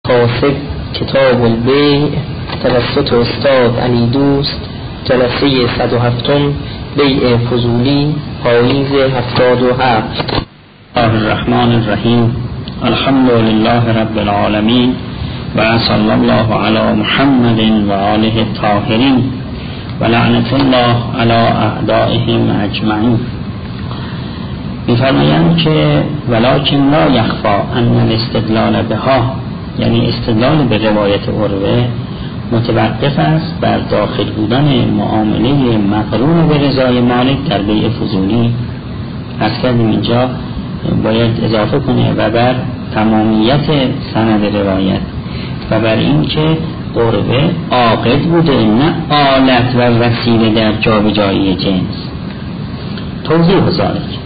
قاصد کتاب البیع توسط استاد علی دوست، جلسه 107 بیع فضولی پاییز 77. الرحمن الرحیم. الحمد لله رب العالمین و صلی الله علی محمد و آله الطاهرین و لعنت الله علی اعدائهم اجمعین. می‌فرمایند که ولکن لا یخفی ان الاستدلال بها، یعنی استدلال به روایت عروه متوقف است بر داخل بودن معامله مقرون به رضای مالک در بیع فضولی. از کردیم اینجا باید اضافه کنه و بر تمامیت سند روایت و بر این که عروه عاقد بوده نه آلت و وسیله در جابجایی جنس. توضیح ذلك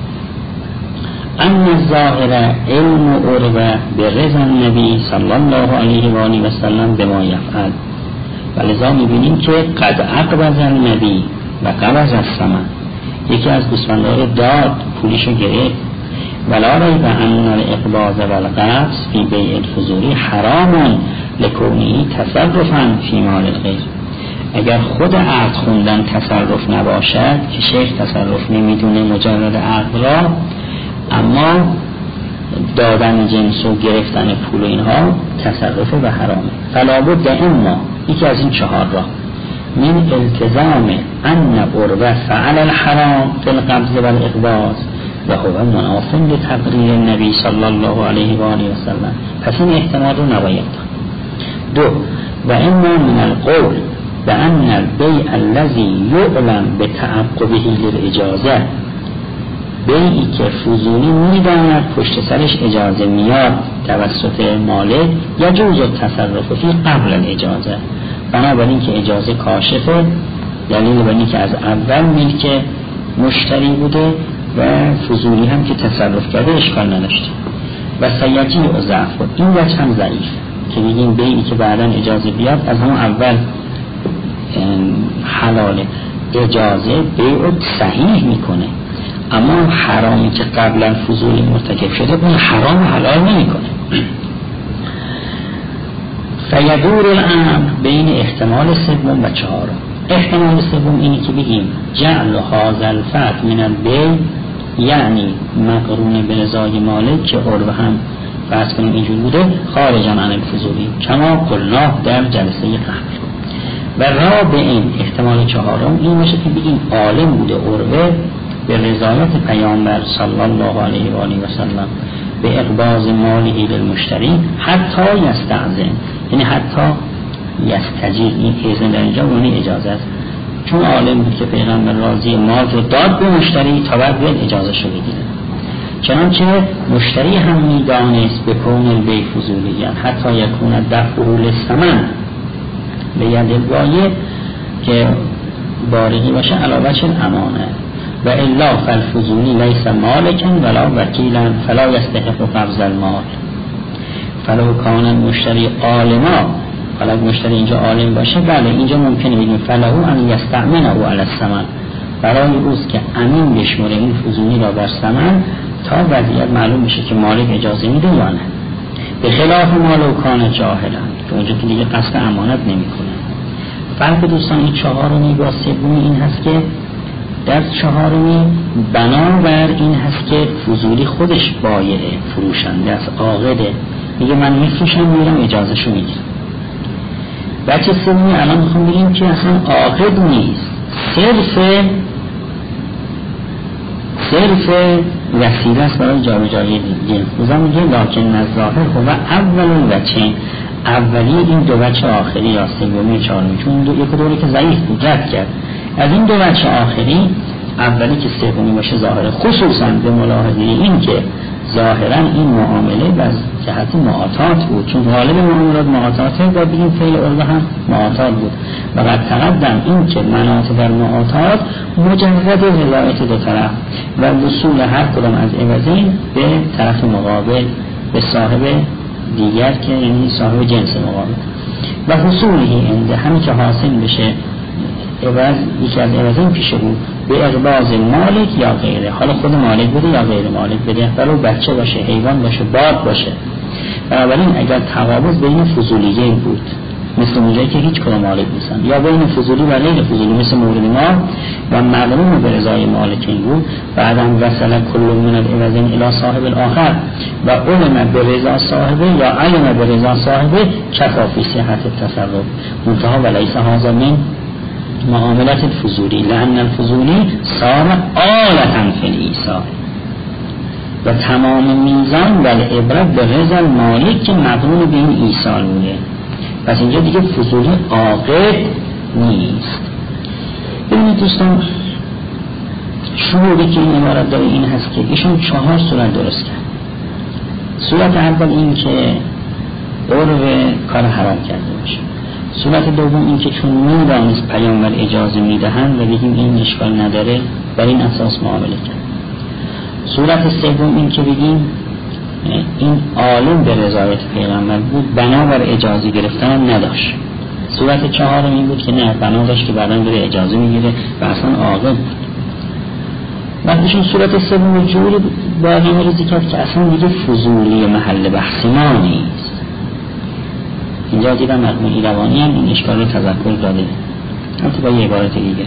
ان الظاهر علم عروه برضا النبی صلی الله علیه و آله و سلم بما یفعل، ولذا میبینیم که قد اقبض النبی و قبض الثمن، یکی از گوسفندان داد پولشو گرفت. ولا ریب ان الاقباض و القبض فی بیع الفضولی حرام لکونه تصرفا فی مال الغیر. اگر خود عقد خوندن تصرف نباشد که شیخ تصرف نمیدونه مجرد عقد را، اما دادن جنس و گرفتن پول اینها تصرف و حرامه. فلا بد اما یکی از این چهار را من التزام ان عروه فعل الحرام فی القبض و الاقباض و هو مناف لتقریر النبی صلی الله علیه و آله و سلم. پس این احتمال رو نباید دو و اما من القول بان البیع الذی یعلم بتعقبه للاجازه، بیعی که فضولی میداند پشت سرش اجازه میاد توسط مالک، یجوز التصرف فی قبل الاجازه، بنابراین که اجازه کاشفه، دلیل بر این که از اول ملک مشتری بوده و فضولی هم که تصرف کرده اشکال نداشته. و سیجی و ضعف، این وجه هم ضعیف که بگیم بیعی که بعدا اجازه بیاد از همون اول حلاله، اجازه بیع صحیح میکنه، اما حرامی که قبلا فضولی مرتکب شده اون حرام حلال نمیکنه. فیدور الامر بین احتمال سوم و چهارم. احتمال سوم اینی که بگیم جعل هذا الفتح من البیع، یعنی مقرون به رضای مالک که عروه هم فرض کنیم اینجور بوده، خارجا عن الفضولی کما قلنا در جلسه قبل. و رابع این احتمال چهارم این میشه که بگیم عالم بوده عروه به رضایت پیامبر صلی الله علیه و آله و سلم به اقباض ماله للمشتری حتی یستأذن، یعنی حتی یستجیز. این اذن در اینجا یعنی اجازه است، چون عالم بود که پیغمبر راضی مال رو داد به مشتری تا بعد بیاد اجازه شو بگیره. چنانچه مشتری هم میدانست به کون البیع فضولیت حتی یکون دفعه للثمن به ید البایع، که بارگی باشه علاوه چه امانه. و الا فالفضولی لیس مالکا ولا وکیلا فلا یستحق قبض المال. فلو کان المشتری عالما، حالا مشتری اینجا عالم باشه، بله اینجا ممکنه بگیم فلهو ان یستأمنه علی الثمن، برای اوست که امین بشمره این فضولی را بر ثمن تا وضعیت معلوم بشه که مالک اجازه میده یا نه. به خلاف ما لو کان جاهلا، که اونجا که دیگه قصد امانت نمیکنه. فرق دوستان این چهارمی با سومی این هست که در چهارمی بنابر این هست که فضولی خودش بایعه، فروشنده است، عاقده، میگه من میفروشم میرم اجازه شو میگیرم. بچه سومی الان میخوام بگیم که اصلا عاقد نیست، صرف وسیله است برای جابجایی جنس. روزا میگه لکن الظاهر هو اول وجهین، اولی این دو وجه آخری یا سومی چهارمی، چون یک دوری که ضعیف بود رد کرد. از این دو وجه آخری اولی که سومی باشه ظاهره، خصوصا به ملاحظه این که ظاهرا این معامله از جهت معاطات بود، چون غالب معاملات معاطاته و بگیم فعل عروه هم معاطات بود. و قد تقدم این که مناط در معاطات مجرد رضایت دو طرف و وصول هر کدام از عوضین به طرف مقابل، به صاحب دیگر که یعنی صاحب جنس مقابل، و حصولی انده همین که حاصل بشه عوض، یکی از عوضین پیش بود به اقباض مالک یا غیره، حالا خود مالک بده یا غیر مالک بده، ولو بچه باشه، حیوان باشه، باد باشه. بنابراین اگر تقابض بین فضولیین بود مثل اونجایی که هیچ کدام مالک نیستن، یا بین فضولی و غیر فضولی مثل مورد ما و مغروم به رضای مالکین بود، بعدم وصل کل من العوضین الی صاحب الاخر و علم به رضا صاحبه یا علم به رضا صاحبه کفا فی صحت التصرف منتها ولیس هذا من معاملت الفضولی لأن الفضولی صار آلة فی الایثار و تمام میزان و العبرت به رضا مالک که مقرون به این ایثار بوده. پس اینجا دیگه فضولی عاقل نیست. ببینید دوستان، شروعی که این عبارت داره این هست که ایشون 4 صورت درست کرد. صورت اول این که عرف کار حرام کرده باشه. صورت دوم این که چون میدانست پیامبر اجازه میدهند و بگیم این اشکال نداره بر این اساس معامله کرد. صورت سوم این که بگیم این عالم به رضایت پیغمبر بود بنابر اجازه گرفتن نداشت. صورت چهارم این بود که نه بنا داشت که بعداً بره اجازه میگیره و اصلا عاقل بود. بعدشون صورت سوم جوری باقی ریزی کرد که اصلا دیگه فضولی محل بحث ما نیست. اینجا دیدم مرحوم ایروانی هم این اشکال رو تذکر داده، البته با یه عبارت دیگه.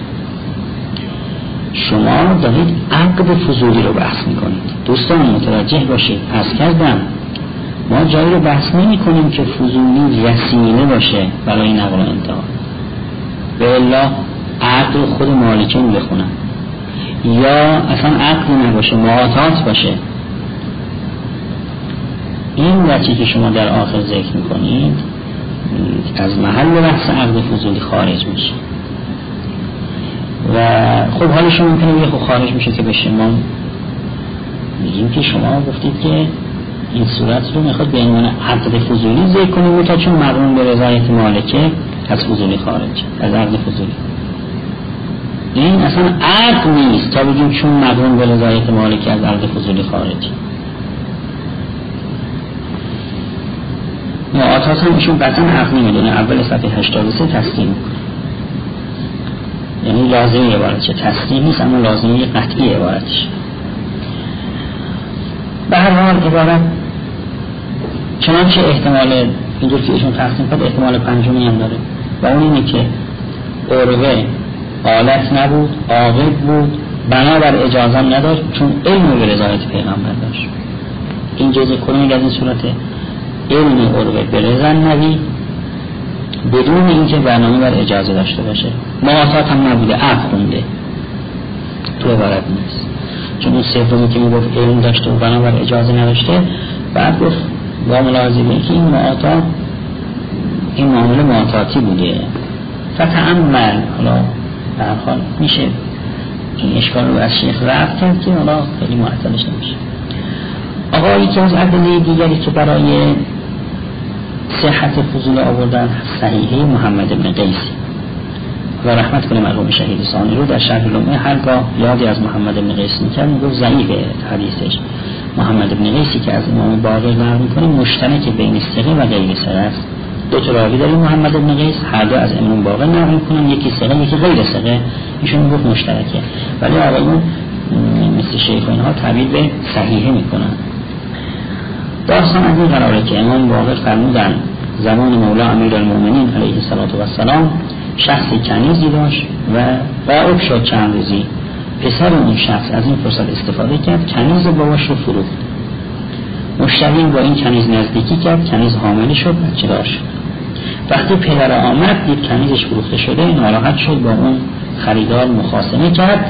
شما دارید عقد فضولی رو بحث میکنید. دوستان متوجه باشید، عرض کردم ما جایی رو بحث نمی کنیم که فضولی وسیله باشه برای نقل و انتقال، به الا عقد خود مالکین بخونن، یا اصلا عقد نباشه معاطات باشه. این وجهی که شما در آخر ذکر میکنید از محل بحث عقد فضولی خارج میشه و خب حالا شما ممکنه بگه خب خارج میشه که به شما میگیم که شما گفتید که این صورت رو میخواد به عنوان عقد فضولی ذکر کنیم تا چون مقرون به رضایت مالکه از فضولی خارج، از عقد فضولی. این اصلا عقد نیست تا بگیم چون مقرون به رضایت مالکه از عقد فضولی خارج. معاطات هم ایشون قطعا عقد نمیدونه، اول صفحه 83 تسلیم میکنه، یعنی لازمی عبارتشه، تسلیم نیست اما لازمی قطعی عبارتشه. به هر حال عبارت چنانچه احتمال اینجور که ایشون تقسیم کرد احتمال پنجمی هم داره و اون اینه که عروه آلت نبود، عاقل بود، بنابر اجازه نداشت چون علم به رضایت پیغمبر داشت. این جزء کلی از این صورته، علم عروه به رضا نبی بدون اینکه برنامه بر اجازه داشته باشه. معاطات هم نبوده، عقد خونده، تو عبارت نیست. چون اون سومی که میگفت علم داشته و بنابر اجازه نداشته، بعد گفت با ملاحظه به اینکه این معاطات این معامله معاطاتی بوده. فتأمل، حالا در حال میشه این اشکال رو از شیخ رفت کرد که حالا خیلی معطلش نمیشه. آقا یکی از ادله دیگری که برای صحت فضول آوردن صحیحه محمد بن قیسی و رحمت کنه مرحوم شهید ثانی رو در شرح لمعه هرگاه یادی از محمد بن قیس میکرد میگفت ضعیف حدیثش. محمد بن قیسی که از امام باقر نقل میکنه مشترک بین ثقه و غیر ثقه است. دو تا راوی داریم محمد بن قیس، هر دو از امام باقر نقل میکنن، یکی ثقه یکی غیر ثقه، ایشون میگفت مشترکه، ولی آقایون مثل شیخ و اینها تعبیر به صحیحه میکنن. داستان از این قراره که امام باقر فرمودن زمان مولا امیرالمومنین علیه السلام شخصی کنیزی داشت و غائب شد چند روزی. پسر اون شخص از این فرصت استفاده کرد، کنیز باباش رو فروخت. مشتری با این کنیز نزدیکی کرد، کنیز حامل شد، بچه دار شد. وقتی پدر آمد دید کنیزش فروخته شده، ناراحت شد، با اون خریدار مخاصمه کرد.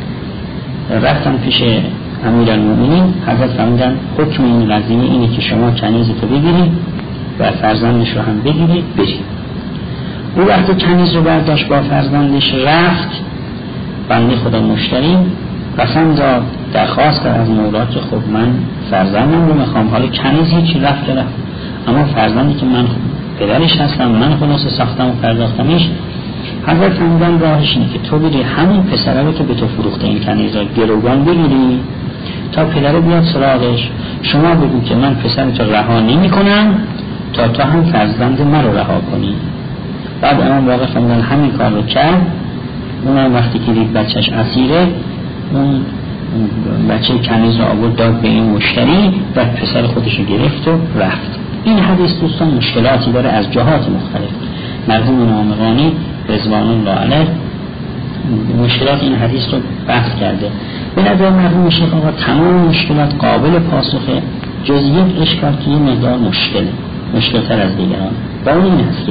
رفتن پیش امیرالمومنین، حضرت فرمودن حکم این قضیه اینه که شما کنیزتو بگیرید و فرزندش رو هم بگیرید برید. او وقتی کنیز رو برداشت با فرزندش رفت، بنده خدا مشتری قسم داد درخواست از مولا که خب من فرزندم رو میخوام، حالا کنیز هیچی رفت اما فرزندی که من پدرش هستم، من خلاص ساختم و پرداختمش. حضرت فرمودن راهش اینه که تو بری همین پسره رو که به تو فروخته این کنیز رو گروگان بگیری تا پدر بیاد سراغش، شما بگو که من پسرت رو رها نمی کنم تا تو هم فرزند من رو رها کنی. بعد امام واقع فرمودن همین کار رو کرد. اونم وقتی که دید بچهش اسیره، اون بچه کنیز رو آورد داد به این مشتری، بعد پسر خودش رو گرفت و رفت. این حدیث دوستان مشکلاتی داره از جهات مختلف. مرحوم نامقانی رضوان الله علیه مشکلات این حدیث رو بحث کرده. به نظر مرحوم شیخ آقا تمام مشکلات قابل پاسخه، جز یک اشکال که یه مقدار مشکل‌تر از دیگران. با اون این هست که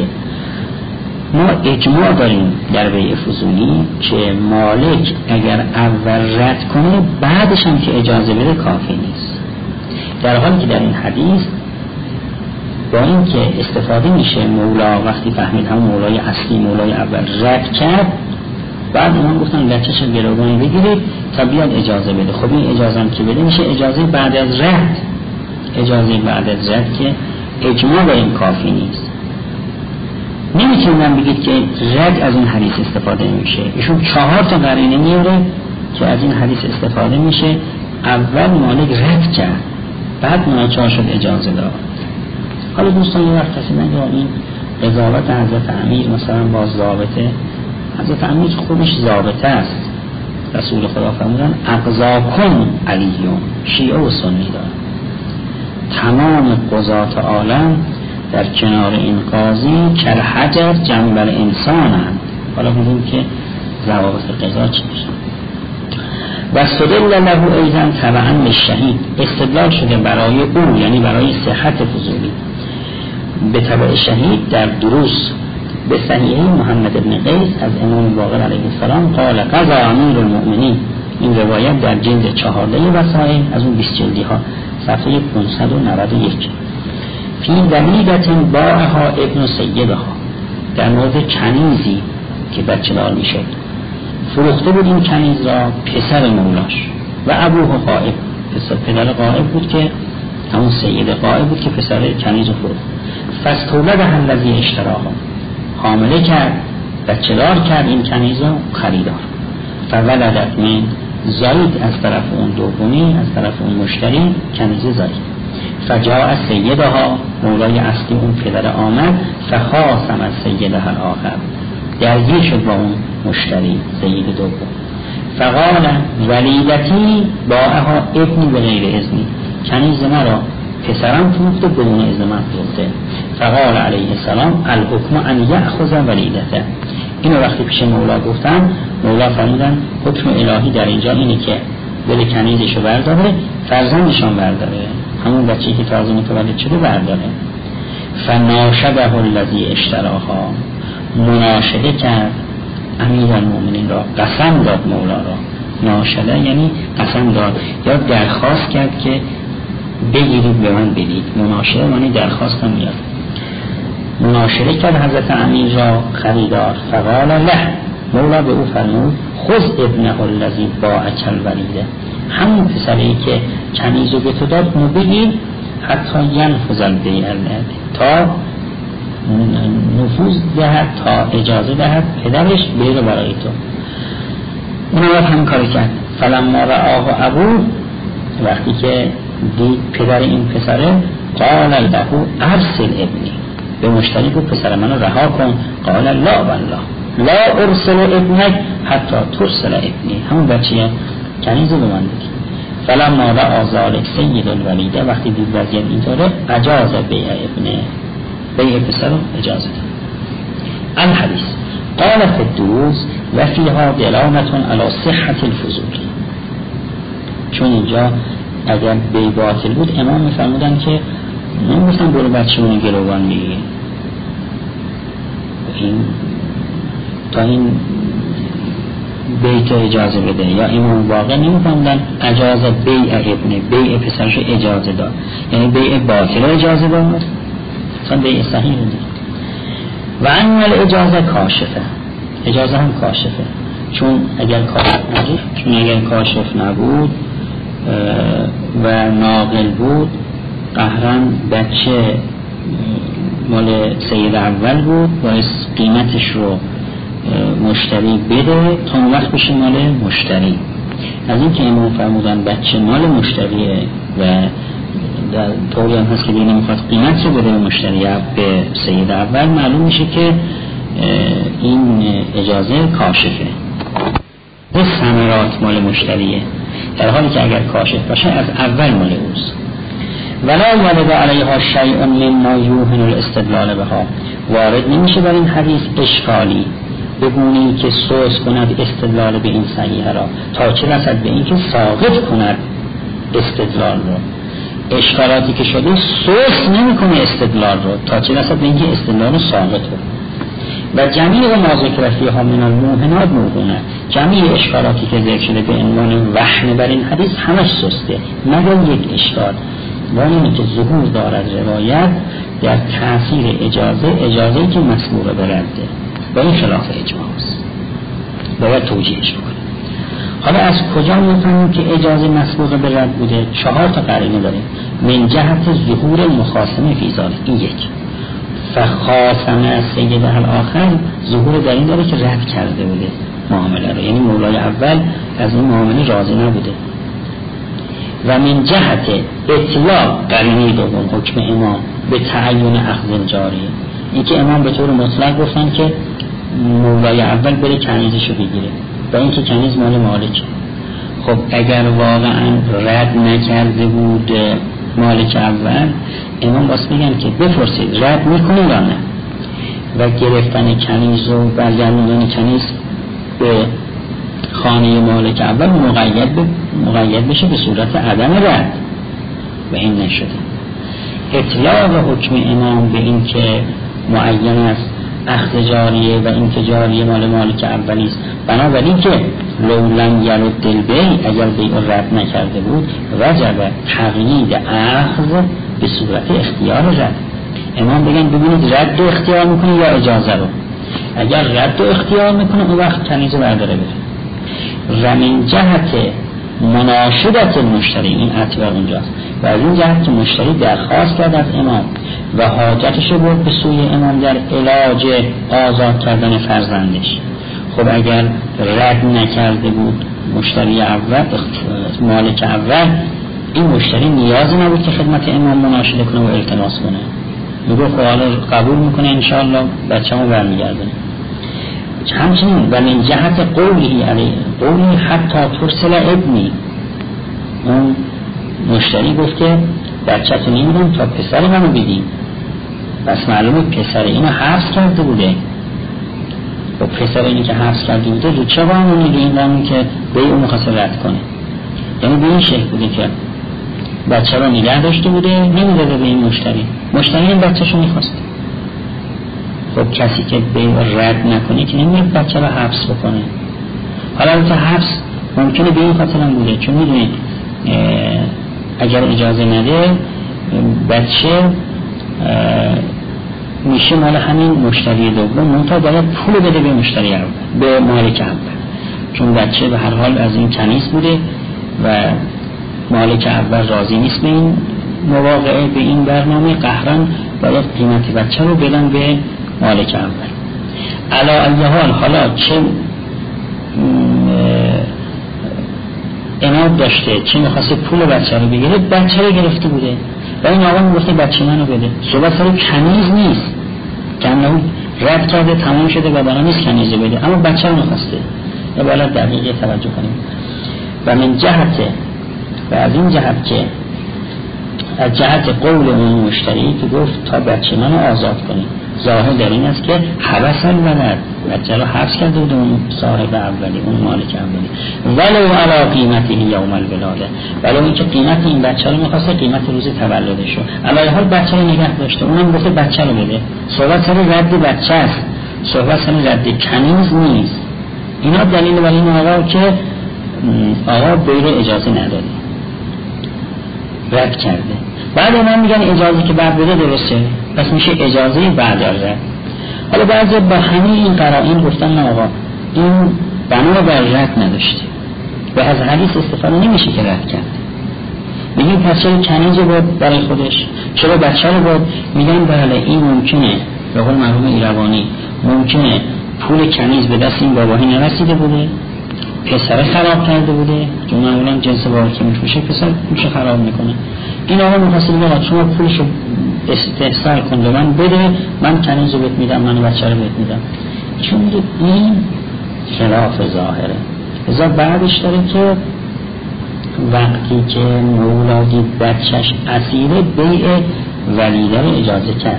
ما اجماع داریم در بیع فضولی که مالک اگر اول رد کنه بعدش هم که اجازه بده کافی نیست، در حالی که در این حدیث با این که استفاده میشه مولا وقتی فهمید هم مولای اصلی مولای اول رد کرد، بعد اونا گفتن لچش گروگانی بگیرید تا بیاد اجازه بده. خب این اجازه هم که بده میشه اجازه بعد از رد، اجازه بعد از رد که اجماع با این کافی نیست. نمیتونم بگید که رد از این حدیث استفاده نمیشه. ایشون 4 تا قرینه میاره که از این حدیث استفاده میشه. اول مالک رد کرد، بعد ناچار شد اجازه داد. حالا دوستان یه وقت کسی نگه این قضاوت حضرت امیر مثلا با ضابطه، حضرت امیر خودش ضابطه است. رسول خدا فرمودن اقضاکم علیون، شیعه و سنی دارن. تمام قضات عالم در کنار این قاضی کل حجر جنبل انسان هست. حالا بودیم که ضوابط قضا چی میشه. و استدل له ایضا تبعا للشهید، استدلال شده برای او یعنی برای صحت فضولی به تبع شهید در دروس به صحیح محمد بن قیس از امام باقر علیه السلام قال قضا امیر المؤمنین. این روایت در جلد 14 وسائل از اون 20 جلدی ها صفحه 591 فی دلیلت باعها ابن سیدها، در مورد کنیزی که بچه دار می شد. فروخته بود این کنیز را پسر مولاش و ابوه غائب، پدر غائب بود که همون سید غائب بود که پسر کنیز رو فروخت. فاستولد الذی اشتراها، حامله کرد، بچه دار کرد این کنیز را خریدار. فولدت من زاید، از طرف اون دومی از طرف اون مشتری کنیز زاید. فجاء سیدها، مولای اصلی اون پدر آمد. فخاصم از سیدها الاخر، درگیر شد با اون مشتری سید دوم. فقال ولیدتی باعها ابنی به غیر اذنی، کنیز مرا پسرم فروخته بدون اذن من فروخته. فقال علیه السلام الحکم ان یأخذ ولیدته. اینو وقتی پیش مولا گفتن، مولا فرمودن حکم الهی در اینجا اینه که بده کنیزشو برداره، فرزندشان برداره، همون بچه‌ای که تازه متولد شده برداره. فناشده الذی اشتراها، مناشده کرد امیرالمومنین را، قسم داد مولا را. ناشده یعنی قسم داد یا درخواست کرد که بگیرید به من بدید. مناشده یعنی درخواست هم میاد. مناشده کرد حضرت امیر را خریدار. فقال له، مولا به او فرمود خذ ابنه الذی باعک الولیده، همون پسری که کنیزو به تو داد اونو بگیر حتی ینفذ البیع، تا نفوذ دهد، تا اجازه دهد پدرش بیره برای تو. اونو باید همین کاری کرد. فلما رآه ابو، وقتی که دید پدر این پسره، قال له ارسل ابنی، به مشتری گفت پسر منو رها کن. قال لا والله لا ارسل ابنک حتی ترسل ابنی، همون بچه کنیزو به من بگی. فلما رأى ذلك سید الولیده، وقتی دید وضعیت اینطوره، اجاز بیع ابنه، بیع پسر رو اجازه داد. الحدیث قال فی الدروس و فیها دلالة علی صحة الفضول. چون اینجا اگر بی باطل بود امام میفرمودن که نمیگفتن برو بچه اونو گروگان میگی، این تا این بیت اجازه بده. یا امام واقع نمیفرمودن اجازه بیع ابنه، بیع پسرش اجازه داد، یعنی بیع باطل اجازه داد، چون بیع صحیح بود. و ان الاجازه کاشفه، اجازه هم کاشفه، چون اگر کاشف نبود و ناقل بود، قهرن بچه مال سید اول بود، باید قیمتش رو مشتری بده تا اون وقت بشه مال مشتری. از این که امام فرمودن بچه مال مشتریه و در طوری هم هست که دیگه نمیخواد قیمت رو بده مشتری به سید اول، معلوم میشه که این اجازه کاشفه و ثمرات مال مشتریه، در حالی که اگر کاشف باشه از اول مال اوست. ولا ورد علیها شیء مما یوهن الاستدلال بها، وارد نمیشه در این حدیث اشکالی بگونی که سوس کند استدلال به این صحیحه را، تا چه رسد به این که ساقط کند استدلال را. اشکالاتی که شده سوس نمیکنه استدلال رو، تا چه رسد به این که استدلال ساقط رو. و جمیع ما ذکر فیها من الموهنات موهونه، جمیع اشکالاتی که ذکر شده به عنوان وهن بر این حدیث همش سسته، مگر یک اشکال و اینه که ظهور دارد روایت در تأثیر اجازه‌ای که مسبوقه به رده و این خلاف اجماع است، باید توجیهش کنیم. حالا از کجا میفهمیم که اجازه مسبوقه به رد بوده؟ 4 تا قرینه داریم. من جهت ظهور مخاصمه فی ذلک، این یک. فخاصمه سید الاخر ظهور در این داره که رد کرده بوده معامله رو، یعنی مولای اول از این معامله راضی نبوده. و من جهت اطلاق قرینه دوم حکم امام به تعین اخذ جاری، این که امام به طور مطلق گفتن که مولای اول بره کنیزشو بگیره و این که کنیز مال مالک. خب اگر واقعا رد نکرده بود مالک اول، امام باز میگن که بپرسید رد میکنه یا نه، و گرفتن کنیز و برگردوندن کنیز به خانه مالک اول مقید بشه به صورت عدم رد و این نشده. اطلاق حکم امام به این که معین است اخذ جاریه و این که جاریه مال مالک اولی است، بنابراین که لولن یرد البیع، اگر بیع رد نکرده بود وجب تقیید اخذ به صورت اختیار رد. امام بگن ببینید رد رو اختیار میکنه یا اجازه رو، اگر رد رو اختیار میکنه اون وقت کنیز رو برداره بره. و من جهت مناشدت مشتری، این اعتبار اونجاست، و از این جهت که مشتری درخواست کرد از امام و حاجتش رو برد به سوی امام در علاج آزاد کردن فرزندش. خب اگر رد نکرده بود مشتری اول، مالک اول، این مشتری نیازی نبود که خدمت امام مناشده کنه و التماس کنه، میگه خب حالا قبول میکنه انشاءالله بچه‌مو برمیگردونه. همچنین و من جهت قولی علیه قولی حتی ترسل ابنی، اون مشتری گفته بچه تو نمیدم تا پسر منو بدی، بس معلومه پسر اینو حبس کرده بوده و پسر اینی که حبس کرده بوده رو چه قانونی رو این قانون که به اون مخواست رد کنه، یعنی به این شکل بوده که بچه رو نگه داشته بوده نمیداده به این مشتری این بچه شو میخواسته. خب کسی که به رد نکنه که نمیاد بچه رو حبس بکنه. حالا البته حبس ممکنه به این خاطر هم بوده چون میدونید اگر اجازه نده بچه میشه مال همین مشتری دوم، منتها باید پول بده به مشتری اول، به مالک اول، چون بچه به هر حال از این کنیز بوده و مالک اول راضی نیست به این مواقعه، به این برنامه، قهرن باید قیمت بچه رو بدن به مالک اول. علا ایه حال حالا چه اناد داشته چه میخواسته پول بچه رو بگیره، بچه رو گرفته بوده و این آقا میگفته بچه منو بده. صحبت سر کنیز نیست که انه رد کرده تمام شده و برای نیست کنیز بده، اما بچه رو میخواسته. یا باید دقیقه توجه کنیم. و من جهت و از این جهت که از جهت قول اون مشتری که گفت تا بچه منو آزاد کنیم، ظاهر در این است که حبس الولد، بچه رو حبس کرده بود اون صاحب اولی، اون مالک اولی، ولو علا قیمتی یوم الولاده، ولو این که قیمت این بچه رو میخواسته قیمت روز تولدشو، علی حال بچه رو نگه داشته، اونم گفته بچه رو بده. صحبت سر رد بچه است، صحبت سر رد کنیز نیست. اینا دلیل برای این آقا که آقا بیرو اجازه نداده، رد کرده. بعد من میگن اجازه که بعد بده درسته، پس میشه اجازه بعد رد. حالا بعضی با همه این قرائن گفتن نه آقا این بنا بر رد نداشته و از حدیث استفاده نمیشه که رد کرد. میگن پس چرا کنیز بود برای خودش، چرا بچه رو بود؟ میگن بله این ممکنه به قول مرحوم ایروانی ممکنه پول کنیز به دست این باباهی نرسیده بوده، پسر خراب کرده بوده، چون معمولا جنس بابا که میشه پسر میشه خراب میکنه. این آقا میخواسته بگه شما پولشو استحصال کن به من بده، من کنیز رو بهت میدم، من بچه رو بهت میدم. چون این خلاف ظاهره. ازا بعدش داره که وقتی که مولا دید بچهش اسیره، بیع ولیده رو اجازه کرد.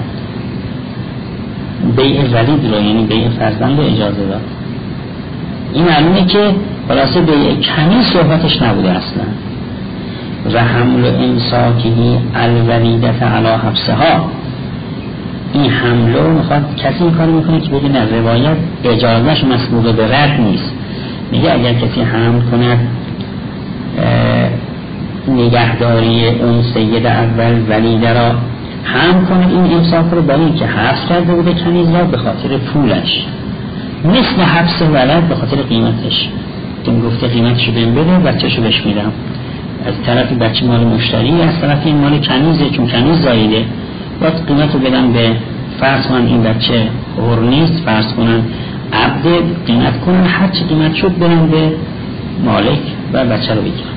بیع ولید رو یعنی بیع فرزند رو اجازه داد. این معلومه که خلاصه بیع کنیز صحبتش نبوده اصلا. و حمل امساکهی الولیدت علی حبسها، این حمله میخواد کسی این کار میکنه که بگه نه روایت اجازهش مسبوق به رد نیست. میگه اگر کسی حمل کند نگهداری اون سید اول ولیده را حمل کنه، این امساک رو برای اینکه حبس کرده بوده کنیز را به خاطر پولش، مثل حبس ولد به خاطر قیمتش که میگفته قیمتشو بهم بده بچه‌شو بهش میدم. از طرف بچه مال مشتری، از طرف این مال کنیزه، چون کنیز زایده باید قیمتو بدم به فرض کنن این بچه حر نیست، فرض کنن عبد، قیمت کنن هر چی قیمت شد برن به مالک و بچه رو بگیرن.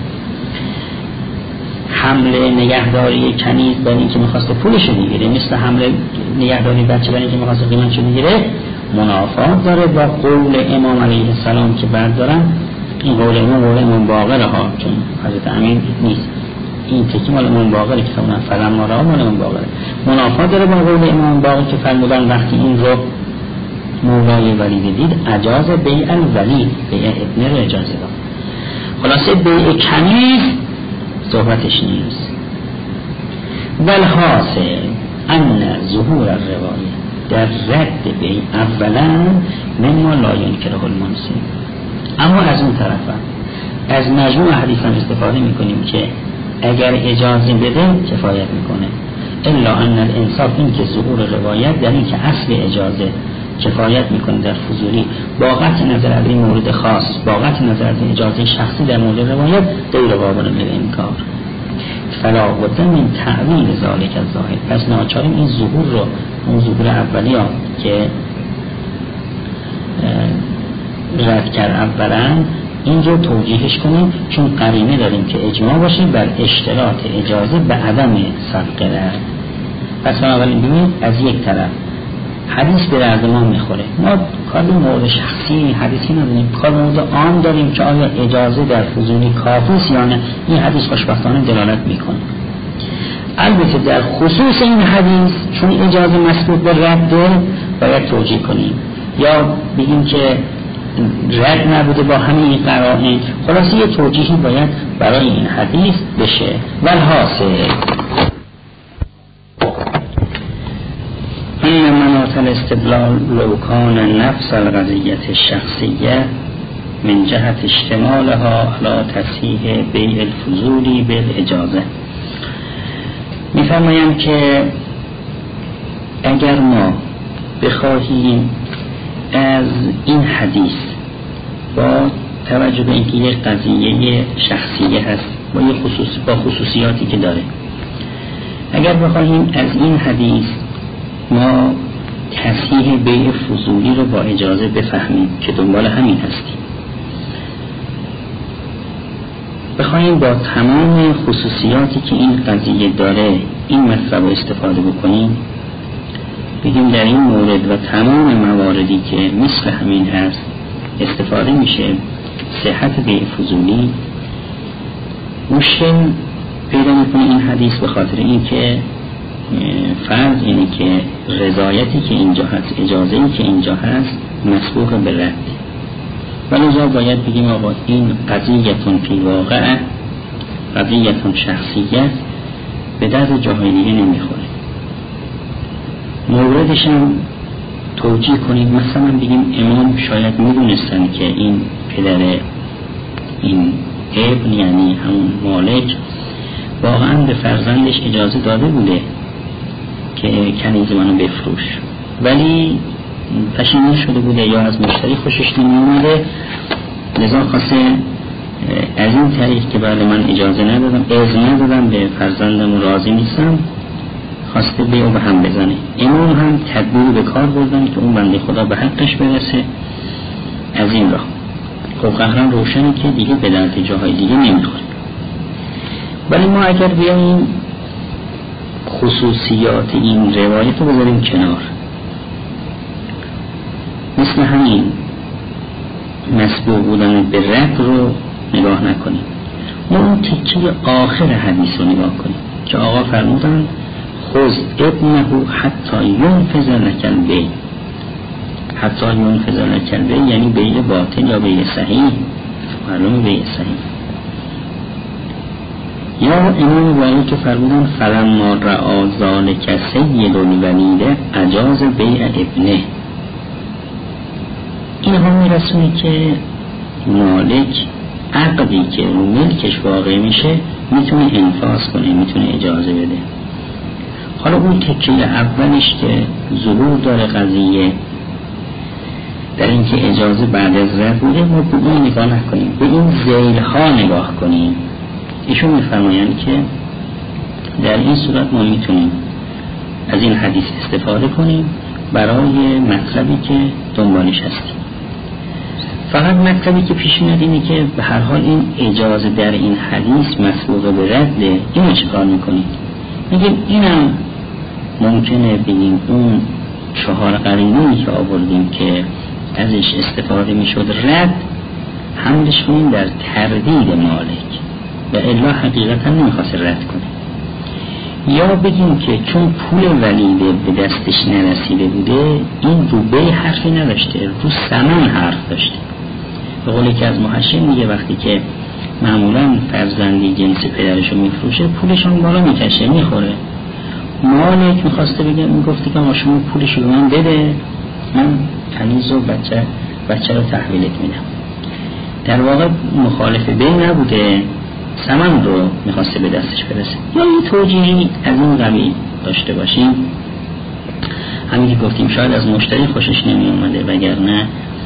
حمله نگهداری کنیز برای اینکه میخواسته پولشو بگیره، مثل حمله نگهداری بچه برای اینکه میخواسته قیمتشو بگیره، منافات داره با قول امام علیه السلام که بعد دارن. این قول امام باقره ها، چون حضرت امین نیست، این تکی مال امام باقره که فرمودن فلم ما را مال امام باقره. منافات داره با قول امام باقر که فرمودن وقتی این رو مولای ولید دید اجاز بیع الولید، بیع ابن رو اجازه داد. خلاصه بیع کنیز صحبتش نیست. والحاصل ان ظهور الروایه در رد بیع اولا مما لا ینکره المنصف. اما از اون طرف از مجموع حدیث هم استفاده میکنیم که اگر اجازه بده کفایت میکنه. الا ان الانصاف این که ظهور روایت در این که اصل اجازه کفایت میکنه در فضولی، با قطع نظر از این مورد خاص، با قطع نظر از این اجازه شخصی در مورد روایت غیر قابل انکار. فلا بد من تعویل ذالک الظاهر. پس ناچاریم این ظهور رو، اون ظهور اولی ها که رد کرد اولا، این رو توجیهش کنیم، چون قرینه داریم که اجماع باشه بر اشتراط اجازه به عدم سبق رد. پس من اولین ببینید از یک طرف حدیث به رد ما میخوره، ما کار مورد شخصی حدیثی نداریم، کار مورد عام داریم که آیا اجازه در فضولی کافیست یا نه. این حدیث خوشبختانه دلالت میکنه. البته در خصوص این حدیث چون اجازه مسبوق به رد باید توجیه کنیم، یا بگیم که رد نبوده با همین قرائن. خلاصه یه توجیهی باید برای این حدیث بشه. والحاصل ان مناط الاستدلال لو کان نفس القضیة الشخصیه من جهت اشتمالها على تصحیح بیع الفضولی بالاجازه. میفرمایم که اگر ما بخواهیم از این حدیث با توجه به اینکه یک قضیه شخصیه هست با خصوصیاتی که داره، اگر بخواهیم از این حدیث ما تصحیح بیع فضولی رو با اجازه بفهمیم که دنبال همین هستیم، بخواهیم با تمام خصوصیاتی که این قضیه داره این مطلب رو استفاده بکنیم، بگیم در این مورد و تمام مواردی که مثل همین هست استفاده میشه صحت بیع فضولی، مشکل پیدا میکنه این حدیث به خاطر این که فرض اینه که رضایتی که اینجا هست، اجازه‌ای که اینجا هست مسبوق به رد، ولذا باید بگیم آقا این قضیه‌تون فی واقع قضیه‌تون شخصیت به درد جاهای دیگه نمیخوره. موردش هم توجیه کنیم، مثلا بگیم امام شاید میدونستن که این پدر این ابن یعنی همون مالک واقعا به فرزندش اجازه داده بوده که کنیز منو بفروش، ولی پشیمون شده بوده یا از مشتری خوشش نمیومده، لذا خواسته از این طریق که بله من اجازه ندادم، اذن ندادم به فرزندم راضی نیستم، خواسته بیعو به هم بزنه. امام هم تدبیر به کار بردن که اون بنده خدا به حقش برسه. از این راه خب قهران روشنه که دیگه به درد جاهای دیگه نمیخوره. ولی ما اگر بیاییم خصوصیات این روایت رو بذاریم کنار، مثل همین مسبوق بودن به رد رو نگاه نکنیم، یا اون تکه آخر حدیث رو نگاه کنیم که آقا فرمودن خذ ابنه حتی ینفذ لک البیع. حتی ینفذ لک البیع یعنی بیع باطل یا بیع صحیح، معلومه بیع صحیح. یا امام باقی که فرمودن فلما رعا ذالک سید الولید اجاز بیع ابنه. اینها میرسونه که مالک عقدی که رو ملکش واقع میشه میتونه انفاذ کنه، میتونه اجازه بده. حالا اون تکیه اولش که ظهور داره قضیه در اینکه اجازه بعد از رد بوده، ما به اون نگاه نکنیم، به این ذیل ها نگاه کنیم. ایشون میفرمایند که در این صورت ما میتونیم از این حدیث استفاده کنیم برای مطلبی که دنبالش هستیم. فقط مطلبی که پیش میاد اینه که به هر حال این اجازه در این حدیث مسبوق به رده، اینو چیکار میکنیم؟ میگیم اینم ممکنه بگیم اون 4 قرینه‌ای که آوردیم که ازش استفاده میشد رد حملش کنیم در تردید مالک و الا حقیقتا نمیخواست رد کنه. یا بگیم که چون پول ولیده به دستش نرسیده بوده، این رو بی حرفی نداشته، رو ثمن حرف داشته. به قولی که از محشم میگه وقتی که معمولا فرزندی جنس پدرشو میفروشه پولشون بالا میکشه، میخوره. مالک میخواسته بگه، میگفتی که ما شما پولشو به من بده، من کنیز و بچه رو تحویلت میدم. در واقع مخالف بی نبوده، ثمن رو میخواسته به دستش برسه. یا این توجیهی از این قبیل داشته باشیم، همین که گفتیم شاید از مشتری خوشش نمی اومده وگرنه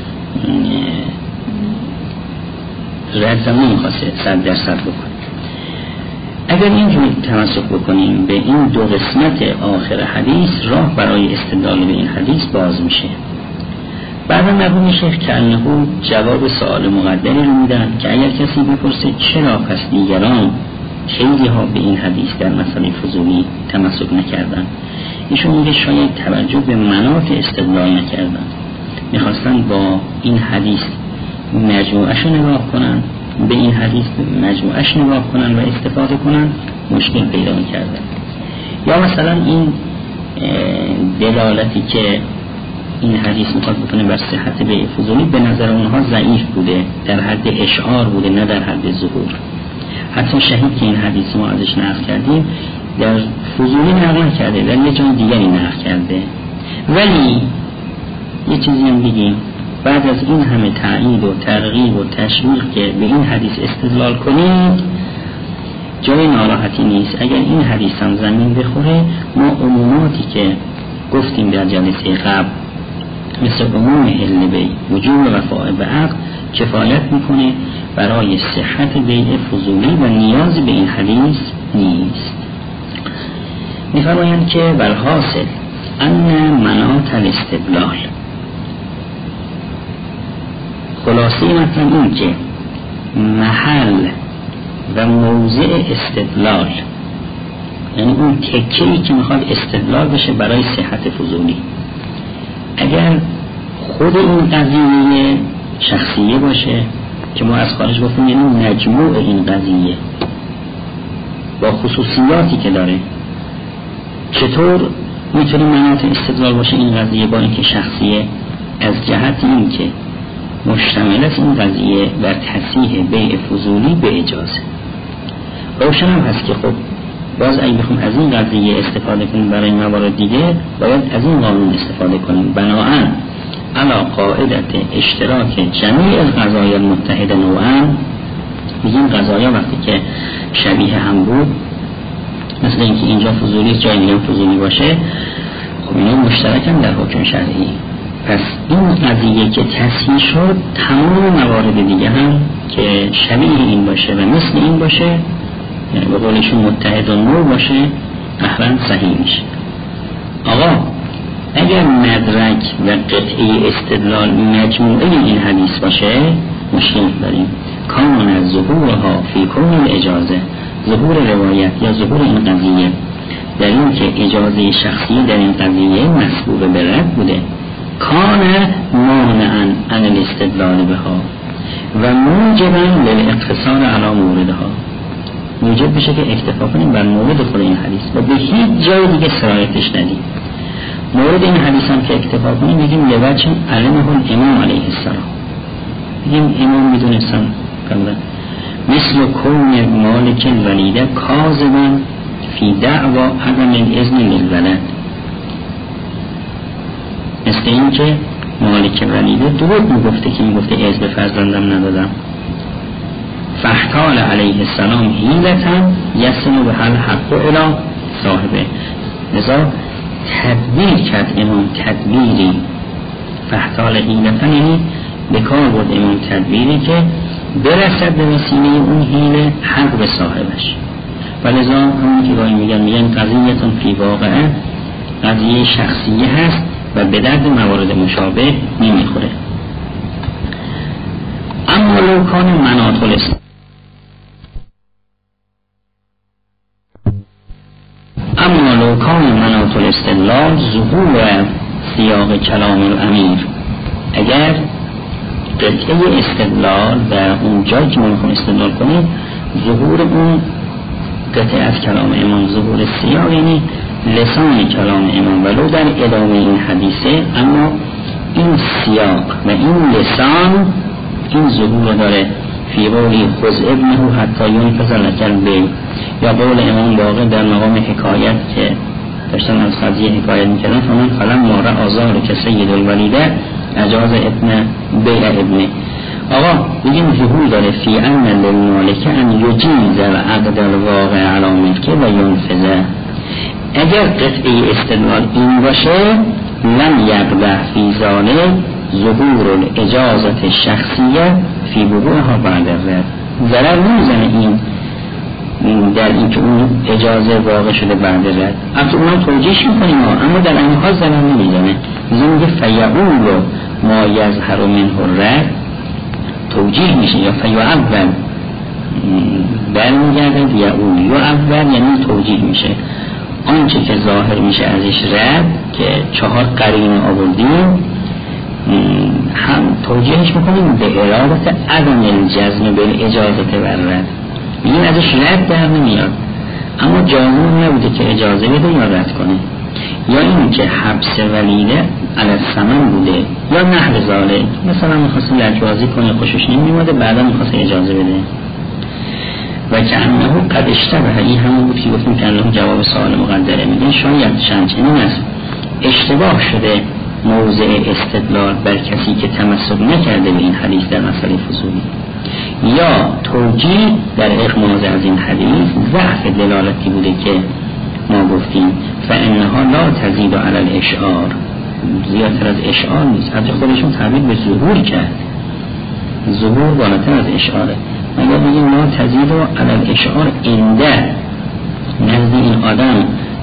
رد زمان میخواسته 100% بکنه. اگر اینجوری تمسک بکنیم به این 2 قسمت آخر حدیث، راه برای استدلال به این حدیث باز میشه. بعد مرحوم شیخ کلنهو جواب سوال مقدری رو میدن که اگر کسی بپرسه چرا پس دیگران خیلی ها به این حدیث در مسئله فضولی تمسک نکردن، ایشون میگه شاید توجه به مناط استدلال نکردن، میخواستن با این حدیث مجموعش نگاه کنن، به این حدیث مجموعش نگاه کنن و استفاده کنن، مشکل پیدا میکردن. یا مثلا این دلالتی که این حدیث میخواد بکنه بر صحت بیع فضولی به نظر اونها ضعیف بوده، در حد اشعار بوده نه در حد ظهور. حتی شهید که این حدیث ما ازش نقل کردیم در فضولی نقل کرده، در یه جای دیگری نقل کرده. ولی یه چیزی هم بگیم، بعد از این همه تأیید و ترغیب و تشویق که به این حدیث استدلال کنید جای ناراحتی نیست. اگر این حدیث هم زمین بخوره، ما عموماتی که گفتیم در جلسه قبل مثل عموم حل بیع، وجوب وفاء به عقد کفایت میکنه برای صحت بیع فضولی و نیازی به این حدیث نیست. میفرمایند که بالحاصل ان مناط الاستدلال، خلاصه مطلب این که محل و موضع استدلال، یعنی اون تکه‌ای که میخواد استدلال بشه برای صحت فضولی، اگر خود این قضیه شخصیه باشه که ما از خارج گفتیم یعنی مجموع این قضیه با خصوصیاتی که داره، چطور میتونه مناط استدلال باشه این قضیه با اینکه شخصیه؟ از جهت این که مشتمل است این قضیه بر تصحیح بیع فضولی به اجازه. روشن هم هست که خب باز اگه بخوام از این قضیه استفاده کنیم برای موارد دیگه باید از این قانون استفاده کنیم، بنابراین علا قاعدت اشتراک جمیع القضایا المتحد نوعا. میگیم قضایا وقتی که شبیه هم بود، مثل اینکه اینجا فضولی جای دیگه فضولی باشه، خب اینا مشترکن در حکم شرعی. پس این قضیه که تصحیح شد، تمام موارد دیگه هم که شبیه این باشه و مثل این باشه، یعنی به قولشون متحد و نوع باشه، احرام صحیح میشه. آقا اگر مدرک و قطعه استدلال مجموعه این حدیث باشه مشکل داریم. کان از ظهورها فی کون الاجازه، ظهور روایت یا ظهور این قضیه در این که اجازه شخصی در این قضیه مسبوق به رد بوده، کان مانعا عن الاستدلال بها و موجبا للاقتصار علی موردها، موجب بشه که اکتفا کنیم بر مورد خود این حدیث و به هیچ جای دیگه سرایتش ندیم. مورد این حدیث هم که اکتفا کنیم بگیم لوجه علمه الامام علیه السلام، بگیم امام میدونستن قبلا مثل کون مالک الولیده کاذبا فی دعوا عدم الاذن للولد، مثل این که مالک ولیده دروغ میگفته که میگفته اذن فرزندم ندادم. فاحتال علیه السلام حیلتا یصل به حل حق الی صاحبه، لذا تدبیر کرد امام تدبیری. فاحتال حیلتا یعنی به کار برد امام تدبیری که برسد به وسیله اون حیله حق به صاحبش. و لذا همون که گاهی میگن قضیه‌تون فی واقعه قضیه شخصیه هست و به درد موارد مشابه نمیخوره. اما لو کان مناط الاستدلال ظهور سیاق کلام الامیر، اگر قطعه استدلال در اون جایی که ما میخوام استدلال کنیم ظهور اون قطعه از کلام امام، ظهور سیاق یعنی لسان کلام امام ولو در ادامه این حدیثه، اما این سیاق و این لسان این ظهور داره. فی قولی خذ ابنه حتی ینفذ لک البیع، یا قول امام باقر در مقام حکایت که داشتن از قضیه حکایت میکردن فمن فلما رأی ذلک سید الولیده اجاز ابن بیع ابنه. آقا بگیم ظهور داره فی ان للمالک ان یجیز العقد الواقع علی ملکه و ینفذه. اگر قطعه استدلال این باشه لم یقدح فی ذلک ظهور الاجازت شخصیه فی وقوعها بعد الرد، ضرر نمیزنه این در این که اون اجازه واقع شده بعد رد. اصلا اونم توجیهش میکنیم اما در این حال ضرر نمیزنه. میزه میگه فیعول ما یظهر منه الرد توجیه میشه، یا فیعول برمیگرده بیعول یا اول یعنی توجیه میشه. آنچه که ظاهر میشه ازش رد که 4 قرینه آوردیم هم توجیهش میکنیم به ارادت عدم الجزم به اجازت و رد، این ازش رد در نمیاد اما جامون نبوده که اجازه بده یا رد کنه، یا این که حبس ولیده علی الثمن بوده یا نحو ذالک، مثلا میخواست لجبازی کنه خوشش نمیومده بعدا میخواست اجازه بده. و که انه قد اشتبه، این همون بود که گفتیم که انه جواب سوال مقدره میده، شاید چنین است اشتباه شده موضع استدلال بر کسی که تمسک نکرده به این حدیث در مسئله فضولی، یا توجیه در اغماض از این حدیث ضعف دلالتی بوده که ما گفتیم فانها لا تزید علی الاشعار، زیادتر از اشعار نیست. حتی خودشون تعبیر به ظهور کرد، ظهور بالاتر از اشعاره. مگر بگیم لا تزید علی الاشعار انده، نزد این آدم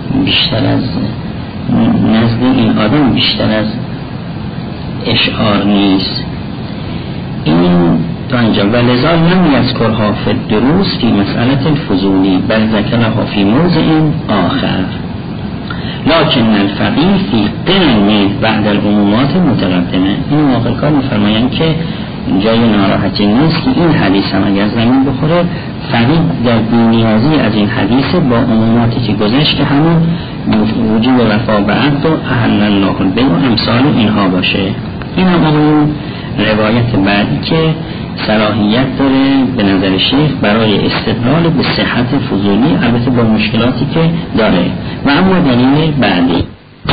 بیشتر از اشعار نیست. این تا اینجا و لذا لم یذکرها فی الدروس فی مسئله الفضولی بل ذکرها فی موضع آخر، لکن الفقیه فی قلم بعد العمومات متقدمه. این موقع کار میفرمایند که جای ناراحتی نیست که این حدیث هم اگر زمین بخوره فقیه در بی‌نیازی از این حدیث با عموماتی که گذشت که همون وجوب وفا به عقد و احل الله البیع و امثال اینها باشه. این هم آقایون روایت بعدی که صلاحیت داره به نظر شیخ برای استدلال به صحت فضولی، البته با مشکلاتی که داره. و اما دلیل بعدی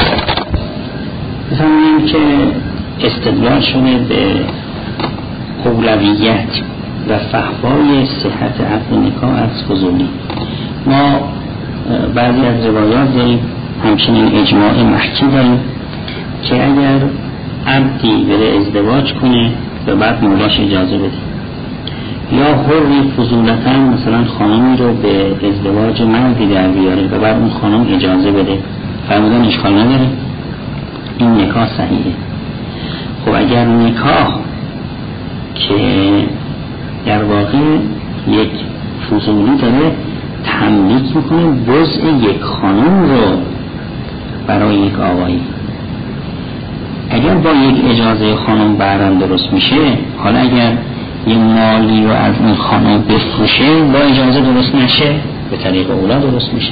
بفهمیم که استدلال شده به اولویت و فحوای صحت عقد نکاح از فضولی. ما بعضی از روایات داریم، همچنین اجماع محکی داریم که اگر عبدی بره ازدواج کنه و بعد مولاش اجازه بده، یا حری فضولتا مثلا خانمی رو به ازدواج مردی در بیاره و بعد اون خانم اجازه بده، فرمودن اشکال نداره، این نکاح صحیحه. خب اگر نکاح که در واقع یک فضولی داره تملیک میکنه وضع یک خانم رو برای یک آقایی، اگر با یک اجازه خانم بعدم درست میشه، حالا اگر یه مالی رو از این خانم بفروشه با اجازه درست نشه، به طریق اولا درست میشه.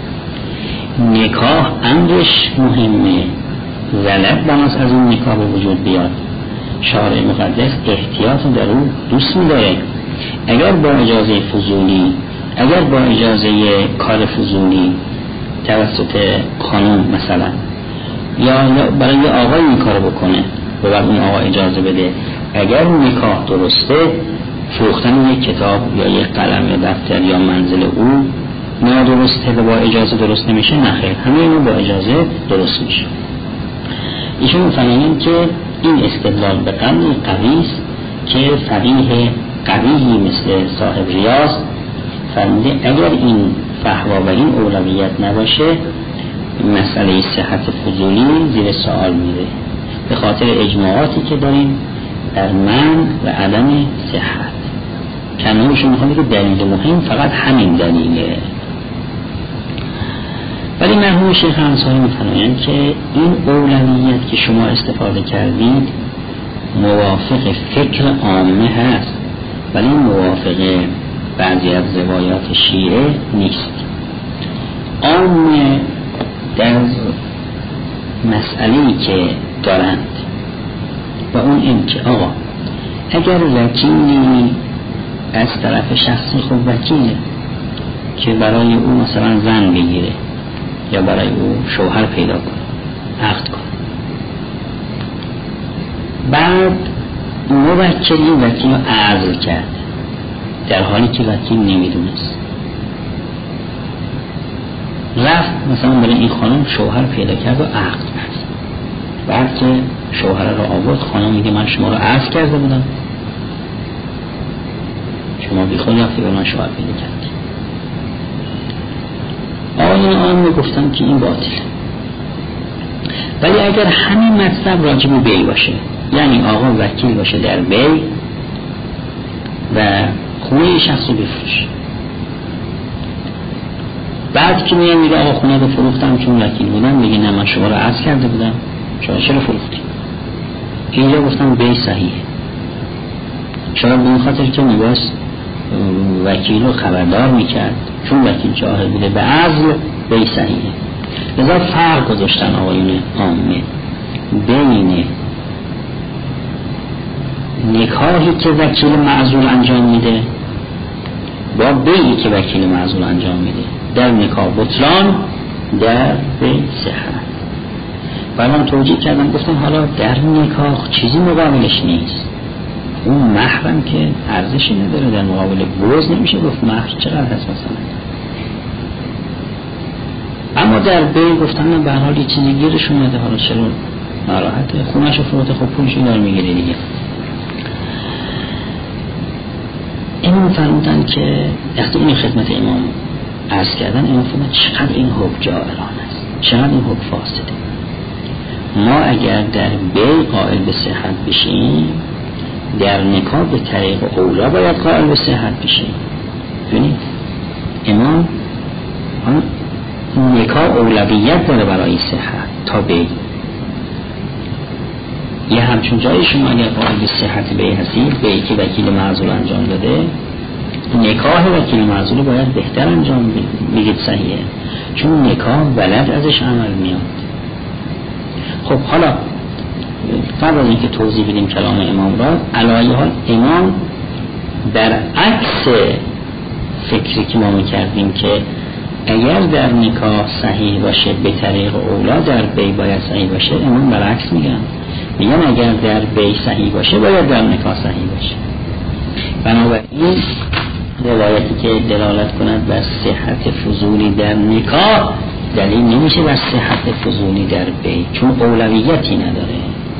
نکاح امرش مهمه، ولد بناس از اون نکاح به وجود بیاد. شارع مقدس احتیاط در اون دوست می‌داره. اگر با اجازه فضولی، اگر با اجازه کار فضولی توسط خانم مثلا یا برای یه آقای این کار بکنه و بعد اون آقا اجازه بده، اگر نکاح درسته، فروختن یک کتاب یا یک قلم یا دفتر یا منزل او نادرسته و با اجازه درست نمیشه، نخیر، همه اینو با اجازه درست میشه. ایشون می‌فهمن که این استدلال به قولی قوی است که فقیه قوی مثل صاحب ریاض فرموده اگر این فحوا و این اولویت نباشه، مسئله صحت فضولی زیر سوال میره، به خاطر اجماعاتی که داریم در منع و عدم صحت. کنونشون میخواد که دلیل مهم فقط همین دلیله. ولی مرحوم شیخ انصاری میفرمایند که این اولویت که شما استفاده کردید موافق فکر عامه هست، ولی موافق بعضی از روایات شیعه نیست. عامه در مسئله‌ای که دارند و اون این که آقا اگر وکیلی از طرف شخصی خوب وکیله که برای او مثلا زن بگیره یا برای او شوهر پیدا کنه، عقد کنه، بعد موکلی وکیل رو عزل کرد در حالی که وکیل نمیدونست، رفت مثلا برای این خانم شوهر پیدا کرد و عقد کرد، بعد که شوهر رو آورد، خانم میگه من شما رو عزل کرده بودم، شما بی خود رفتی به من شوهر پیدا کردی. آقایان عامه گفتن که این باطله. ولی اگر همین مطلب راجع به بی باشه، یعنی آقا وکیل باشه در بی و خونه شخص رو بفروشه، بعد که میگه آقا خونه رو فروختم چون وکیل بودم، میگه نه من شما رو عزل کرده بودم، شما چرا فروختی؟ اینجا گفتم بی صحیحه. شما به این خاطر که میباس وکیل رو خبردار میکرد، چون وکیل جاهل بوده به عزل بی صحیحه. لذا فرق گذاشتن آقایون عامه بین نکاحی که وکیل معزول انجام میده با بیعی که وکیل معزول انجام میده. در نکاح بطلان، در بی صحت. برام توجیه کردم، گفتم حالا در نکاح چیزی مقابلش نیست، اون مهرم که ارزشی نداره، در مقابل بوز نمیشه گفت مهر چقدر هست مثلا. اما در بی گفتم نه به هر حال یه چیزی گیرش اومده، حالا چرا ناراحته، خونه‌شو فروخته، خب پولشو داره میگیره دیگه. امام فرمودن که وقتی اینو خدمت امام عرض کردن، امام فرمودن چقدر این حکم جائرانه است، چقدر این حکم فاسده. ما اگر در بی قائل به صحت بشیم، در نکاح به طریق اولا باید قائل به صحت بشیم. ببینید امام نکاح اولویت داره برای صحت تا بی. یه همچون جایی شما اگر قائل به صحت بی هستید، بی که وکیل معزول انجام داده، نکاح وکیل معزول باید بهتر انجام بگید صحیحه، چون نکاح ولد ازش عمل میاد. خب حالا قبل از اینکه توضیح بدیم کلام امام را، علی حال امام در عکس فکری که ما میکردیم که اگر در نکاح صحیح باشه به طریق اولا، در بی باید صحیح باشه، امام برعکس میگن اگر در بی صحیح باشه باید در نکاح صحیح باشه. بنابراین روایتی که دلالت کند بر صحت فضولی در نکاح دلیل نمیشه بر صحت فضولی در بی، چون اولویتی نداره.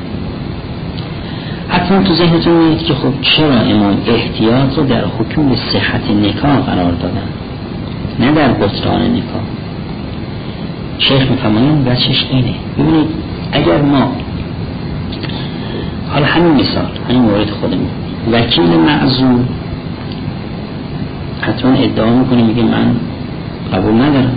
حتما تو ذهنتون میاد که خب چرا امام احتیاط رو در حکم صحت نکاح قرار دادن نه در بطلان نکاح؟ شیخ میفرمایند بچش اینه. ببینید اگر ما حالا همین مثال، همین مورد خودمون، وکیل معزول حتما ادعا میکنه، میگه من قبول ندارم،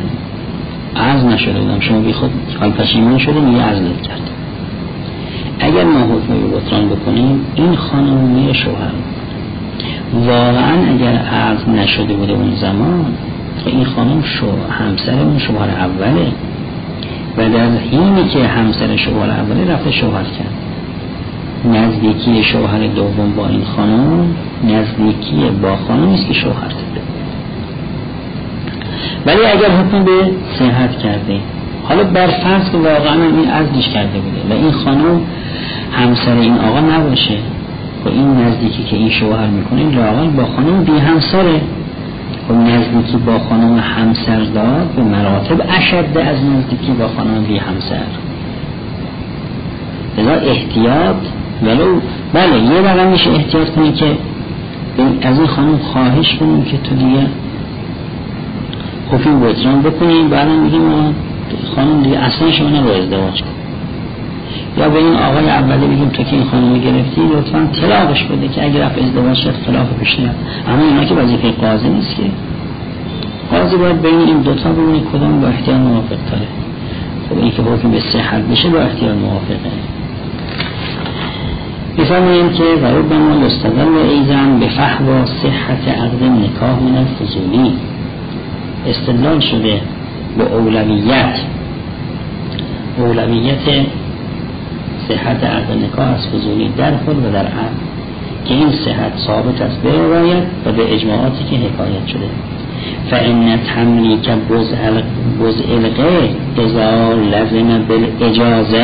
عزل نشده بودم، شما بی خود حال پشیمان شده، میگه عزل کرد. اگر ما حکم به بطلان بکنیم این خانم میره شوهر. واقعا اگر عقد نشده بوده اون زمان این خانم همسر اون شوهر اوله و در حینی که همسر شوهر اوله رفته شوهر کرد، نزدیکی شوهر دوم با این خانم نزدیکی با خانمی است که شوهر داده. ولی اگر حکم به صحت کرده، حالا بر فرض که واقعا این عزلش کرده بوده و این خانم همسر این آقا نباشه و این نزدیکی که این شوهر میکنه لااقل با خانم بی همسره و نزدیکی با خانم همسر داد به مراتب اشد از نزدیکی با خانم بی همسر. لذا احتیاط ولو بله یه رقم میشه احتیاط کنی که از این خانم خواهش کنیم که تو دیگه حکم بطلان بکنیم، بعدا میگیم خانم دیگه اصلا شما نباید ازدواج کن، یا به این آقای اولی بگیم تو که این خانم گرفتی لطفا طلاقش بده که اگر رفت ازدواج شد خلاف پیش نیاد. اما اینا که وظیفه قاضی نیست که قاضی باید بین این دوتا ببینه کدام با احتیاط موافق تره. خب این که حکم به صحت بشه با احتیاط موافقه. میفهمیم که وربما یستدل ایضا بفحوا صحت عقد نکاح من الفضولی، استدلال شده به اولویت صحت عقد نکاح از فضولی در خود و در عقد که این صحت ثابت است به روایت و به اجماعاتی که حکایت شده. فإن تملیک بضع الغیر اذا لزم بالاجازه،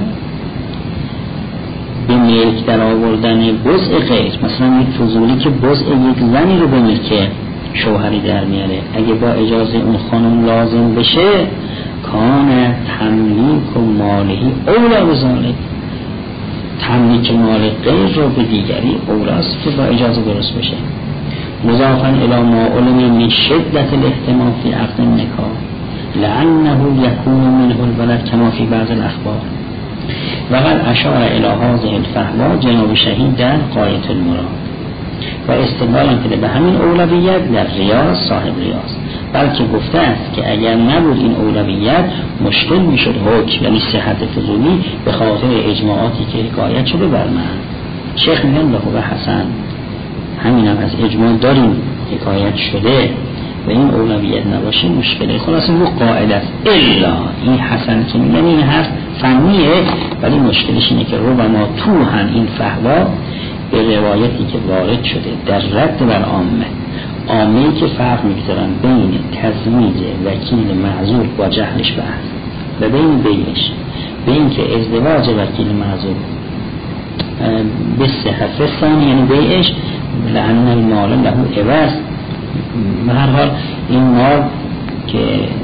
به ملک در آوردن بضع غیر، مثلا یک فضولی که بضع یک زنی رو به ملک شوهری در میاره اگه با اجازه اون خانم لازم بشه کان تملیک و مالهی اولا بزانه، تملیک مال غیر رو به دیگری اولاست که با اجازه درست بشه. مضافاً الی ما علم من شدت الاحتمال فی عقد النکاح لانه یکون منه الولد کما فی بعض الاخبار و قد اشار الی هذه الفحوا جناب شهید در غایة المراد و استدلال که به همین اولویت در ریاض صاحب ریاض، بلکه گفته است که اگر نبود این اولویت مشکل میشد حکم یعنی صحت فضولی به خاطر اجماعاتی که حکایت شده بر من. شیخ میگن به خوب حسن همین هم از اجماع داریم حکایت شده و این اولویت نباشه مشکله. خلاصه رو قاعده است الا این حسن که میگن این حرف فنیه ولی مشکلش اینه که رو و ما توهن این فحوا به روایتی که وارد شده در رد بر عامه‌ای که فرق می‌گذارن بین تزویج وکیل معذور با جهلش به عهد و بینش بین که ازدواج وکیل معذور به صحت ثانی یعنی بیعش لأن المال له عوض، به هر حال این مال که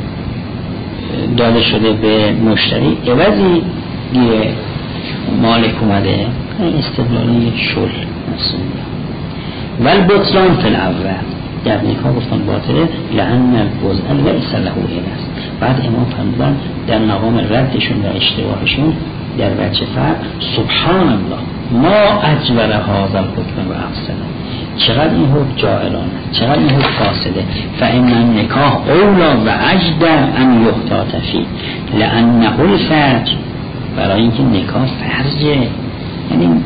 داده شده به مشتری عوضی گیره مالک اومده، استدلالی شل مسئولیه. ول بطلان فی الاول در نکاح گفتن باطله لأن البضع لیس له عوض. بعد امام فرمودن در مقام ردشون و اشتباهشون در وجه فرق سبحان الله ما اجبر هذا الحکم و افسده، چقدر این حکم جاهلانه، چقدر این حکم فاسده. فإن النکاح اولا و اجدر ان یحتاط فیه لأنه الفرج، برای اینکه نکاح فرجه یعنی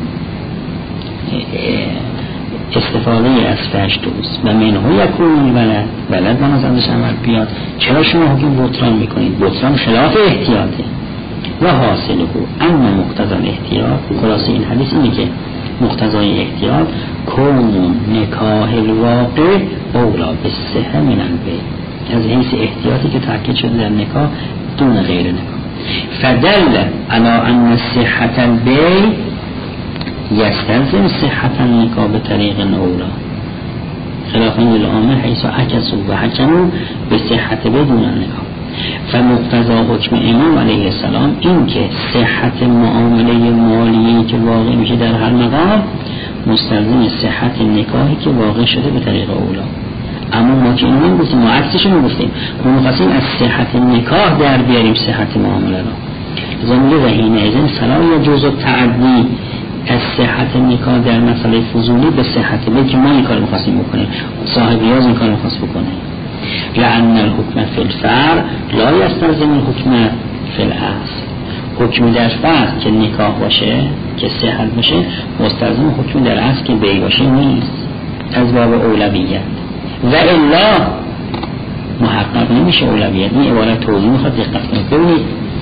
استفاده از فرج دوست و منه یکون ولد من از ازش عمل بیاد. چرا شما حکم بطلان میکنید؟ بطلان خلاف احتیاطه و حاصله اما مقتضا احتیاط. خلاصه این حدیث اینه که مقتضای احتیاط کون نکاح الواقع اولا بالصحة من البیع، از حیث احتیاطی که تاکید شده در نکاح دون غیر نکاح. فدل على ان صحة البیع یستلزم صحة النکاح بطریق اولا خلافاً للعامه حیث عکسوا و حکموا به صحت بدون نکاح. فمقتضا حکم امام علیه السلام این که صحت معامله مالی که واقع میشه در هر مقام مستلزم صحت نکاحی که واقع شده به طریق اولا. اما ما که اینو گفتیم ما عکسش رو گفتیم، ما می‌خواستیم از صحت نکاح در بیاریم صحت معامله را. زمینه رهینه ازن فلا یجوز التعدی از صحت نکاح در مسئله فضولی به صحت بی که ما این کار می‌خواستیم بکنیم، صاحب ریاض این کار می‌خواست بکنه. لأن الحكم في الفرع لا يستلزم الحكم في الاصل. حکم در فرع که نکاح باشه که صحت باشه مستلزم حکم در اصل که بی باشه نیست، از باب اولویت، و الا محقق نمیشه اولویت. این عبارت توضیح میخواد دقت کنید. ببینید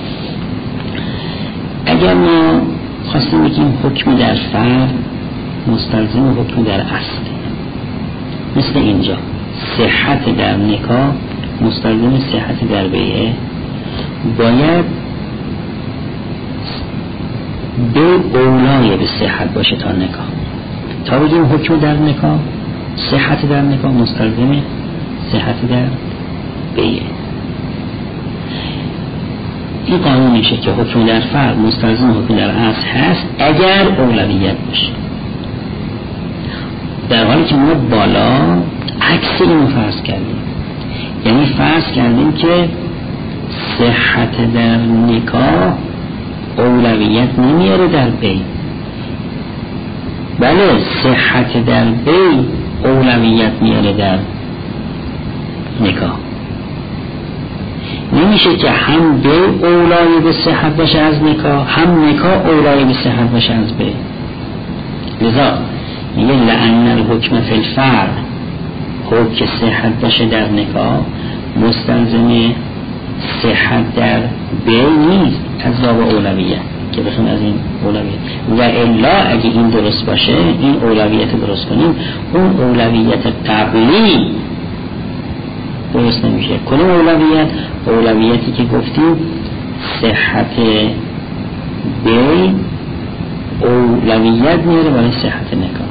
اگر ما خواستیم بگیم حکم در فرد مستلزم حکم در اصل، مثل اینجا صحت در نکاح مستلزم صحت در بیعه، باید به اولای به صحت باشه تا نکاح. تا بگیم حکم در نکاح، صحت در نکاح مستلزم صحت در بیعه. این قانون میشه که حکم در فرد مستلزم حکم در اصل هست اگر اولویت باشه، در حالی که ما بالا عکس اینو فرض کردیم. یعنی فرض کردیم که صحت در نکاح اولویت نمیاره در بی، بله صحت در بی اولویت میاره در نکاح. نمیشه که هم بی اولای به صحت باشه از نکاح، هم نکاح اولای به صحت باشه از بی. لذا میگه لأن الحکم فی الفرع، حکم که صحت باشه در نکاح مستلزم صحت در بی نیست، از باب اولویت که بخیم از این اولویت. و الا اگه این درست باشه، این اولویت درست کنیم، اون اولویت قبلی درست نمیشه. کدوم اولویت؟ اولویتی که گفتیم صحت بی اولویت میاره برای صحت نکاح.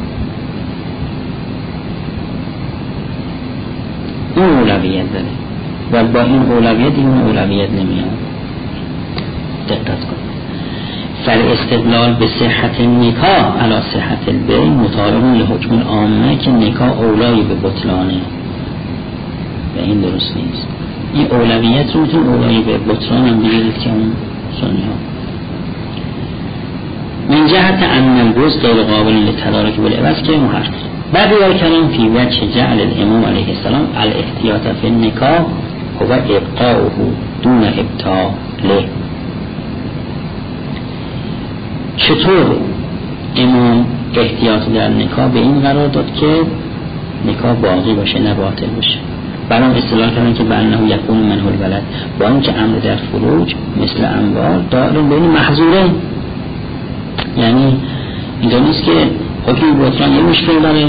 اون اولویت داره و با این اولویت این اولویت نمیاد. دقت کن. فالاستدلال به صحت نکاح علی صحت البیع مطابق لحکم عامه که نکاح اولای به بطلانه و این درست نیست. این اولویت رو میتون اولای به بطلان هم بگیرید که اون سنی ها من جهت ان الجزء غیر قابل للتدارک بالعوض که محرک. بعد یار کلام فی وجه جعل الامام علیه السلام الاحتیاط فی النکاح هو ابقاؤه دون ابطاله. چطور امام احتیاط در نکاح به این قرار داد که نکاح باقی باشه نه باطل باشه؟ برام اصطلاح کردن که بانه یکون منه الولد، با اینکه امر در فروج مثل اموال دارن بین محظورین. یعنی اینجا نیست که حکم بطلان یه مشکل داره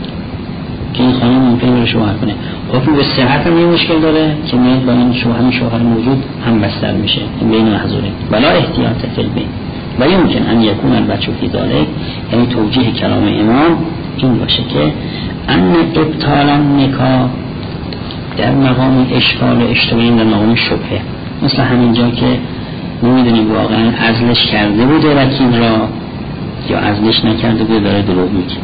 که این خانم ممکنه رو شوهر کنه، حکم به صحت هم یه مشکل داره که میاد با این شوهر موجود هم بستر میشه، این بین محظورین ولا احتیاط فی البیع. و یمکن ان یکون البچه فی ذلک، یعنی توجیه کلام امام این باشه که ان ابطال نکاح در مقام اشکال اشتباهی، در مقام شبهه، مثل همینجا که نمیدونیم واقعا عزلش کرده بوده وکیل را یا عزلش نکرده بوده داره دروغ میگه،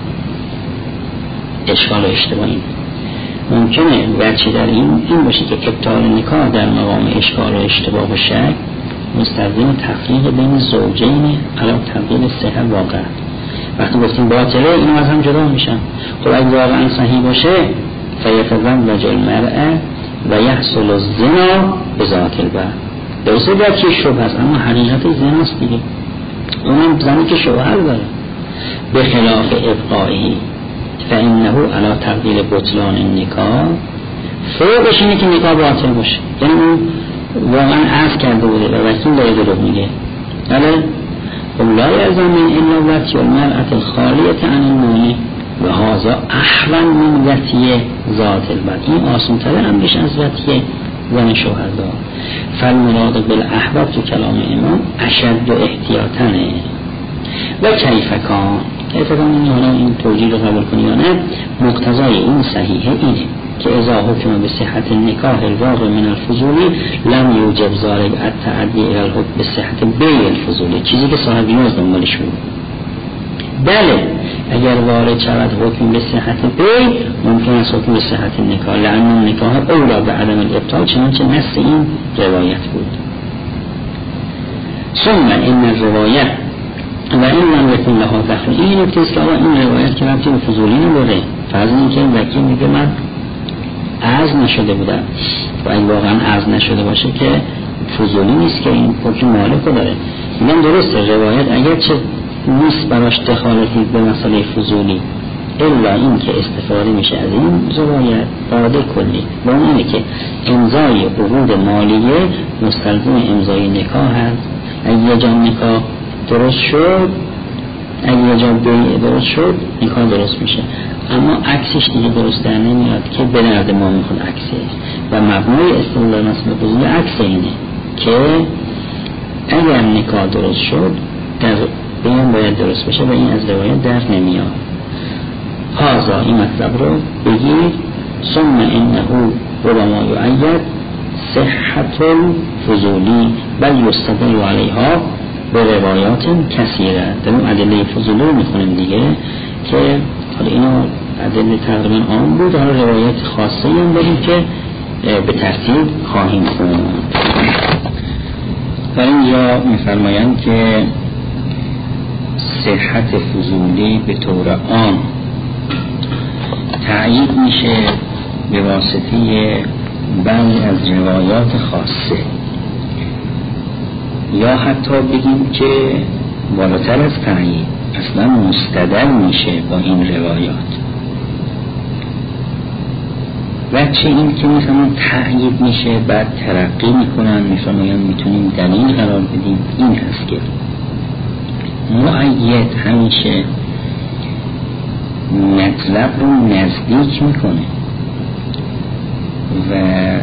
اشکال اشتباهی. ممکنه وجه در این باشه که ابطال نکاح در مقام اشکال و اشتباه و شک مستلزم تفریق بین زوجین علی تبدیل صحت واقع. وقتی گفتیم باطله اینو از هم جدا میشن. خب اگه واقعا صحیح باشه فیتزوج المرأة و یحصل الزنا بذات البر، درسته باید که شبه هست اما حقیقت زناست دیگه، اونم زنی که شوهر داره. به خلاف ابقائه فانه علی تبدیل بطلان النکاح، فوقش اینه که نکاح باطل باشه، یعنی اون واقعا عرض کرده بوده و وکیل داره دروغ میگه. بله لا یلزم الا وطی المرأة الخالیة عن المانع و هذا احون من وطی ذات البر، این آسان تره امرش از وطی زن شوهردار. فالمراد بالاحباب تو کلام امام اشد و احتیاطنه. و کیف کان این حالا این توجیه رو قبول کنی یا نه، مقتضای این صحیحه اینه که اذا حکم به صحت نکاح الواقع من الفضولی لم یوجب ذلک التعدی الی الحکم به صحت بیع الفضولی، چیزی که صاحب نیاز دنبالش بود. بله اگر وارد شود حکم به صحت بیع ممکن است حکم به صحت نکاح، لأن النکاح اولی به عدم الابطال، چنانچه نص این روایت بود. ثم این الروایت و این من یکون لها دخل، این نکته است که این روایت که ربطی به فضولی نداره. فرض این که وکیل میگه من عرض نشده بودم و این واقعا عرض نشده باشه که فضولی نیست که این حکم مالک رو داره. میگم درسته روایت اگر چه نیست براش دخالتی به مسئله فضولی، الا این که استفاده میشه از این روایت باده کلی با اینه که امضای عقود مالیه مستلزم امضای نکاح هست. اگه یه جا نکاح درست شد، اگه یه جا بیع درست شد، نکاح درست میشه، اما عکسش دیگه درست در نمیاد که به درد ما میخواد عکسه. و مبنای استدلال مسئله فضولی عکس اینه که اگر نکاح درست شد در بیان باید درست بشه و این از روایت در نمیاد. هازا این مطلب رو بگیر. ثم انه ربما یعید صحت الفضولی بل یستدل علیها به روایات کثیره. در اون ادله فضولی رو میخونیم دیگه که حالا اینا ادله تقریبا عام بود، حالا روایت خاصه هم داریم که به ترتیب خواهیم خوند. در اینجا میفرمایند که صحت فضولی به طور عام تأیید میشه به واسطه بعضی از روایات خاصه، یا حتی بگیم که بالاتر از تأیید اصلا مستدل میشه با این روایات. و چه این که میفهمن تأیید میشه بعد ترقی میکنن، میفهمن میتونیم دلیل قرار بدیم. این هست که مؤید همیشه مطلب رو نزدیک میکنه و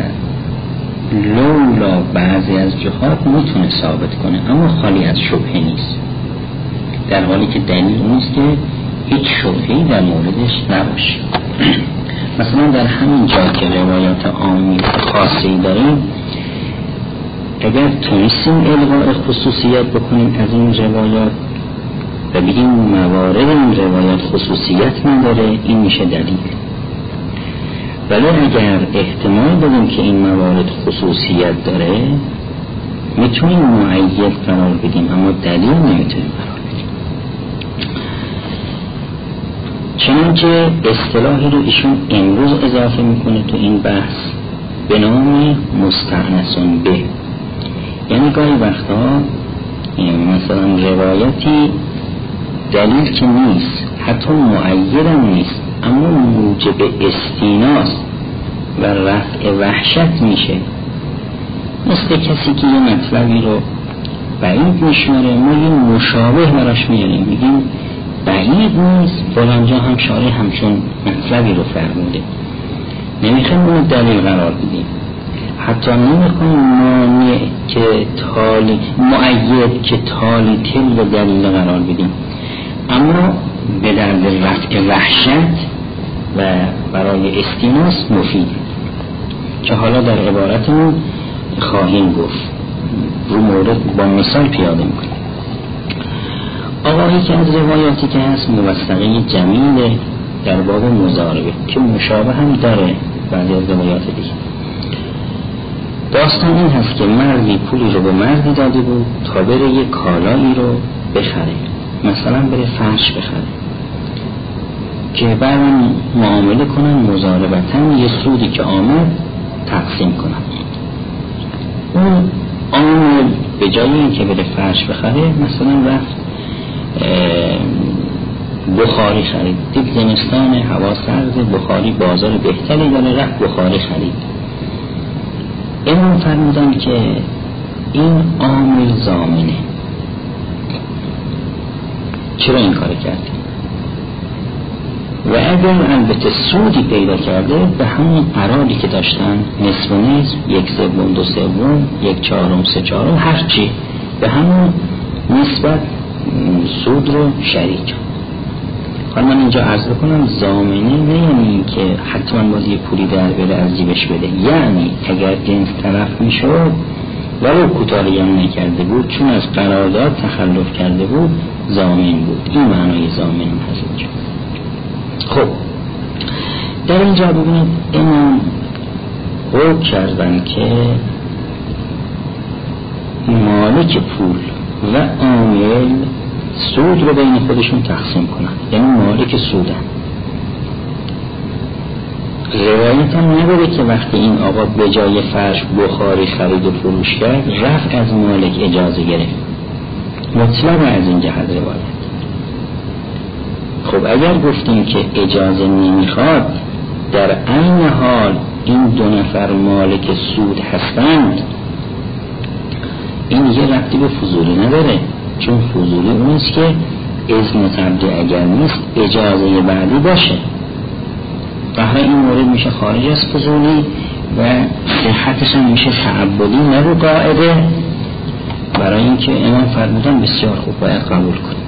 لولا بعضی از جهات میتونه ثابت کنه اما خالی از شبهه نیست، در حالی که دلیل نیست که هیچ شبهه‌ای در موردش نباشه. مثلا در همین جا که روایات عامی خاصی داریم، اگر تونستیم الغاء خصوصیت بکنیم از این روایات و بگیم موارد این روایات خصوصیت نداره، این میشه دلیل. ولی اگر احتمال بدیم که این موارد خصوصیت داره، میتونیم مؤید قرار بدیم اما دلیل نمیتونیم قرار بدیم. چنانچه اصطلاحی رو ایشون امروز اضافه میکنه تو این بحث به نام مستأنسون به، یعنی گاهی وقتا مثلا روایتی دلیل که نیست، حتی مؤید هم نیست، اما موجب استیناس و رفع وحشت میشه. مثل کسی که یه مطلبی رو بعید میشماره، ما یه مشابه براش میاریم، میگیم بعید نیست، فلانجا هم شارع همچون مطلبی رو فرموده، نمیخوایم اون دلیل قرار بدیم، حتی نمیخوایم مانع که تالی مؤید که تالی تل و دلیل قرار بدیم، اما به درد رفع وحشت و برای استیناس مفید که حالا در عبارتمون خواهیم گفت، رو مورد با مثال پیاده میکنیم. آقایی که از روایاتی که هست موثقه جمیل در باب مضاربه که مشابه هم داره بعضی از روایات دیگه. داستان این هست که مردی پولی رو به مردی داده بود تا بره یک کالایی رو بخره، مثلا بره فرش بخره که بعد معامله کنن، مضاربتن یه سودی که آمد تقسیم کنن. اون عامل به جای این که بره فرش بخره مثلا رفت بخاری خرید، دید زمستان هوا سرد، بخاری بازار بهتری داره، رفت بخاری خرید. امام فرمودن که این عامل ضامنه. چرا این کار کردی؟ و اگر البته سودی پیدا کرده به همون قراردی که داشتن، نصف و نصف، 1/3 2/3 1/4 3/4 هرچی، به همون نسبت سود رو شریک. حالا من اینجا عرض بکنم ضامنه نه یعنی این که حتما باید یه پولی در بره از جیبش بده، یعنی اگر جنس طرف میشد ولو کوتاهی هم نکرده بود چون از قرارداد تخلف کرده بود ضامن بود. این معنای ضامن هست اینجا. خب در اینجا ببینید امام حکم کردن که مالک پول و عامل سود رو بین خودشون تقسیم کنن، یعنی مالک سودن. روایت هم نبوده که وقتی این آقا به جای فرش بخاری خرید و فروش کرد رفع از مالک اجازه گرفت، مطلب از این جهت روایت. خب اگر گفتیم که اجازه نمیخواد، در عین حال این دو نفر مالک سود هستند، این یه ربطی به فضولی نداره، چون فضولی اونیست که اذن قبلی اگر نیست اجازه بعدی باشه. بهره این مورد میشه خارج از فضولی و صحتش هم میشه تعبدی نه رو قاعده، برای اینکه امام فرمودن بسیار خوب باید قبول کنیم.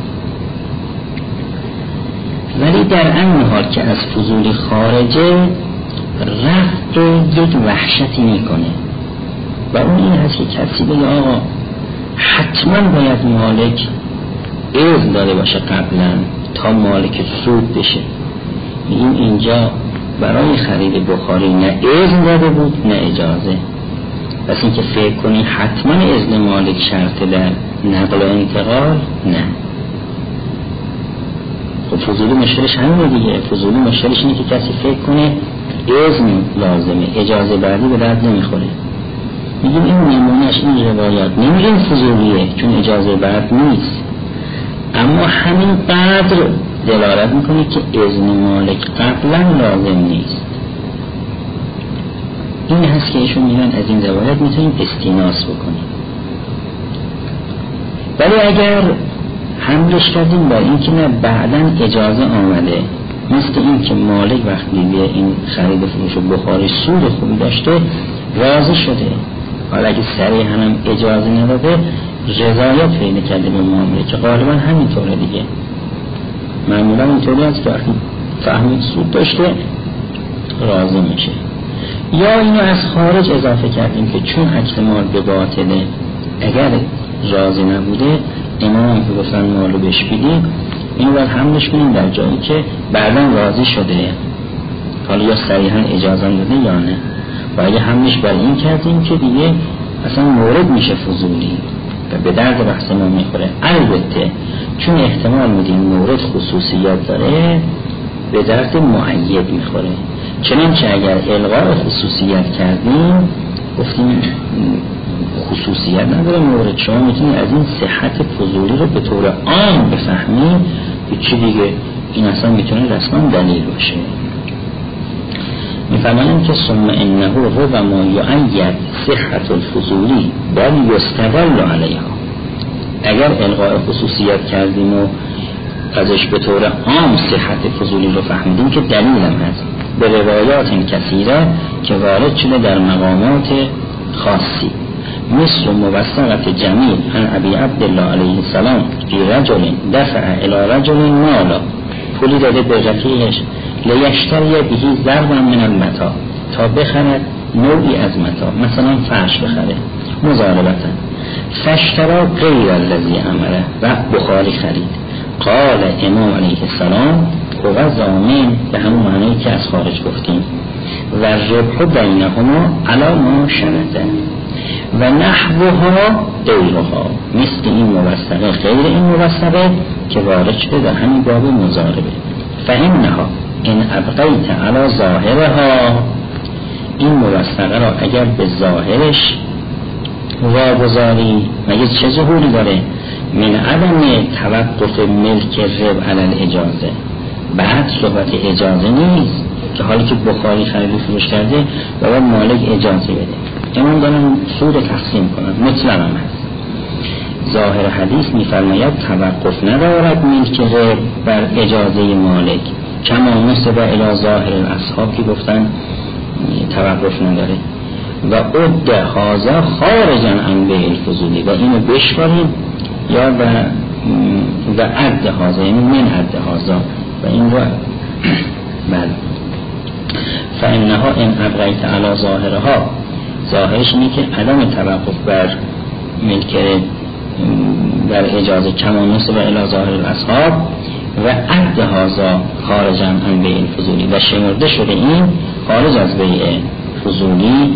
ولی در این حال که از فضولی خارجه، رفت یک وحشتی میکنه و اون این هست که کسی بگه آقا حتما باید مالک اذن داده باشه قبلا تا مالک سود بشه. این اینجا برای خرید بخاری نه اذن داده بود نه اجازه. پس این که فکر کنی حتما اذن مالک شرط در نقل و انتقال، نه. خب فضولی مشکلش همینه دیگه. فضولی مشکلش اینه که کسی فکر کنه اذن لازمه، اجازه بعدی به درد نمیخوره. میگیم این نمونهش این روایات، نمیگیم فضولیه چون اجازه بعد نیست، اما همین قدر دلالت میکنه که اذن مالک قبلا لازم نیست. این هست که ایشون میگن از این روایت میتونیم استیناس بکنیم. ولی اگر حملش کردیم با این که نه بعداً اجازه آمده، مثل این که مالک وقتی به این خرید فروش و بخاری سود خوبی داشته راضی شده، حالا اگه صریحاً هم اجازه نداده رضایت پیدا کرده به معامله، که غالباً همینطوره دیگه. معمولاً اینطوری است که وقتی فهمید سود داشته راضی میشه. یا اینو از خارج اضافه کردیم که چون احتمال به باطله، اگر راضی نبوده امام که گفتن مالو بهش بدیم، اینو باید حملش کنیم در جایی که بعداً راضی شده، حالا یا صریحاً اجازه داده یا نه. و اگه حملش بر این کردیم که دیگه اصلا مورد میشه فضولی و به درد بحث ما میخوره. البته چون احتمال میدیم مورد خصوصیات داره به درد معید میخوره، چنانچه اگر الغاء خصوصیت کردیم گفتیم خصوصیت نداره مورد، شما میتونید از این صحت فضولی رو به طور عام بفهمید که چی دیگه این اصلا میتونه رسما دلیل باشه. میفهمانیم که ثم انه ربما یعید صحت الفضولی بل یستدل علیها. اگر الغاء خصوصیت کردیم و ازش به طور عام صحت فضولی رو فهمیدیم که دلیل هم هست به روایات کثیره که وارد شده در مقامات خاصی، مثل موثقت جمیل عن ابی عبدالله علیه السلام فی رجل دفع الی رجل مالا، پولی داده به رفیقش لیشتری بهی ضربا من المتاع، تا بخرد نوعی از متاع، مثلا فرش بخره مضاربتا، فاشترا غیر الذی امره، و بخاری خرید. قال امام علیه السلام هو ضامن، به همون معنی که از خارج گفتیم، و ربح بینهما علی ما شنده و نحوها غیرها، مثل این موثقه غیر این موثقه که وارد شده در همین باب مضاربه. فهمنها این ابقیت علی ظاهرها، این موثقه را اگر به ظاهرش واگذاری، مگه چه ظهوری داره؟ من عدم توقف ملک رب علی الاجازه، بعد صحبت اجازه نیست که حالی که بخاری خرید و فروش کرده و باید مالک اجازه بده. امام دارن سود تقسیم کنن، مطلق هم هست. ظاهر حدیث میفرماید توقف ندارد ملک رب بر اجازه مالک، کما نسبه الی ظاهر الاصحاب که گفتن توقف نداره. و عد هذا خارجا عن بیع الفضولی، و اینو بشماریم یا و عد هذا، یعنی من عد هذا، و این رو بله. فانها ان ابقیت علی ظاهرها، ظاهرش اینه که عدم توقف بر ملک بر اجازه کما نسبه الی ظاهر الاصحاب و عد هذا خارجا عن بیع الفضولی، و شمرده شده این خارج از بیع فضولی.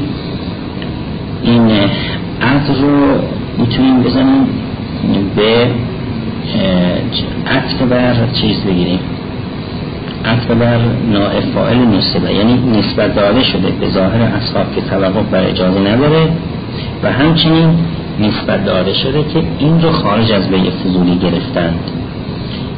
این عد رو میتونیم بزنیم به عطف بر چیز بگیریم، عطف بر نائب فاعل نسبه، یعنی نسبت داده شده به ظاهر اصحاب که توقف بر اجازه نداره، و همچنین نسبت داده شده که این رو خارج از بیع فضولی گرفتند.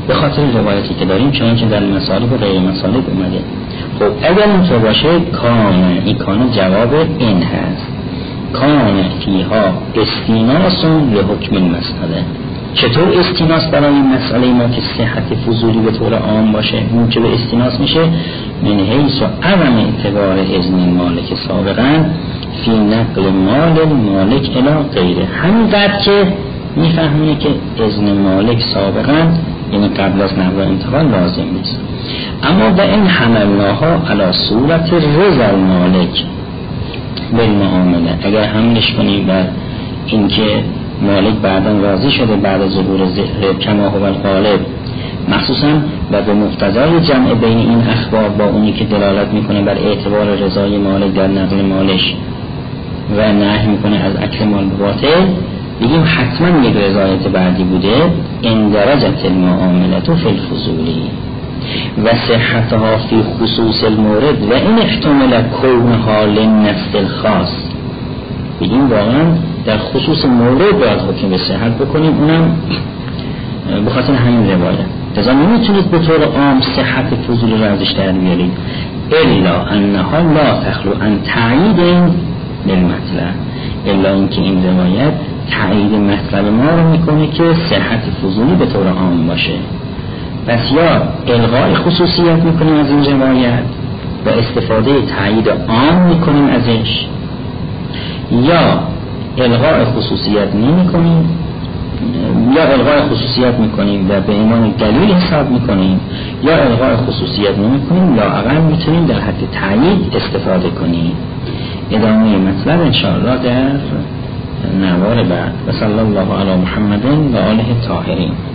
به خاطر روایتی که داریم، چنانچه در مسالک و غیر مسالک اومده. خب اگر اینطور باشه این کان جواب این هست، کان فیها استیناس لحکم المسئله. چطور استیناس برای مسئله ما که صحت فضولی به طور عام باشه موجب استیناس میشه؟ من حیث و عدم اعتبار اذن مالک سابقا فی نقل مالک الی غیره. همینقدر که میفهمونه که اذن مالک سابقا یعنی قبل از نقل انتقال لازم نیست. اما به این حملناها علی صورت رضا المالک بالمعامله، اگر حملش کنیم بر اینکه مالک بعداً راضی شده بعد از ظهور ذکر کما هو الغالب، مخصوصا و به مقتضای جمع بین این اخبار با اونی که دلالت میکنه بر اعتبار رضای مالک در نقل مالش و نهی میکنه از اکل مال باطل، بگیم حتما یک رضایت بعدی بوده. ان درجت المعاملت فی الفضولی و صحتها فی خصوص المورد و این احتمال کونها للنفس الخاص، بگیم واقعا در خصوص مورد باید حکم به صحت بکنیم، اونم به خاطر همین روایت. لذا نمیتونید به طور عام صحت فضول رو ازش در بیارید الا انها لا تخلو عن تعیید للمطلب، الا اینکه این روایت تعیید مطلب ما رو میکنه که صحت فضولی به طور عام باشه. پس یا الغای خصوصیت میکنیم از این روایت و استفاده تعیید عام میکنیم ازش، یا الغای خصوصیت نمی کنیم، یا الغای خصوصیت میکنیم و به ایمان دلیل حساب میکنیم، یا الغای خصوصیت نمی کنیم، لااقل میتونیم در حد تعیید استفاده کنیم. ادامه مطلب انشاءالله در نوار بعد. و صلی الله علی محمد و آله الطاهرین.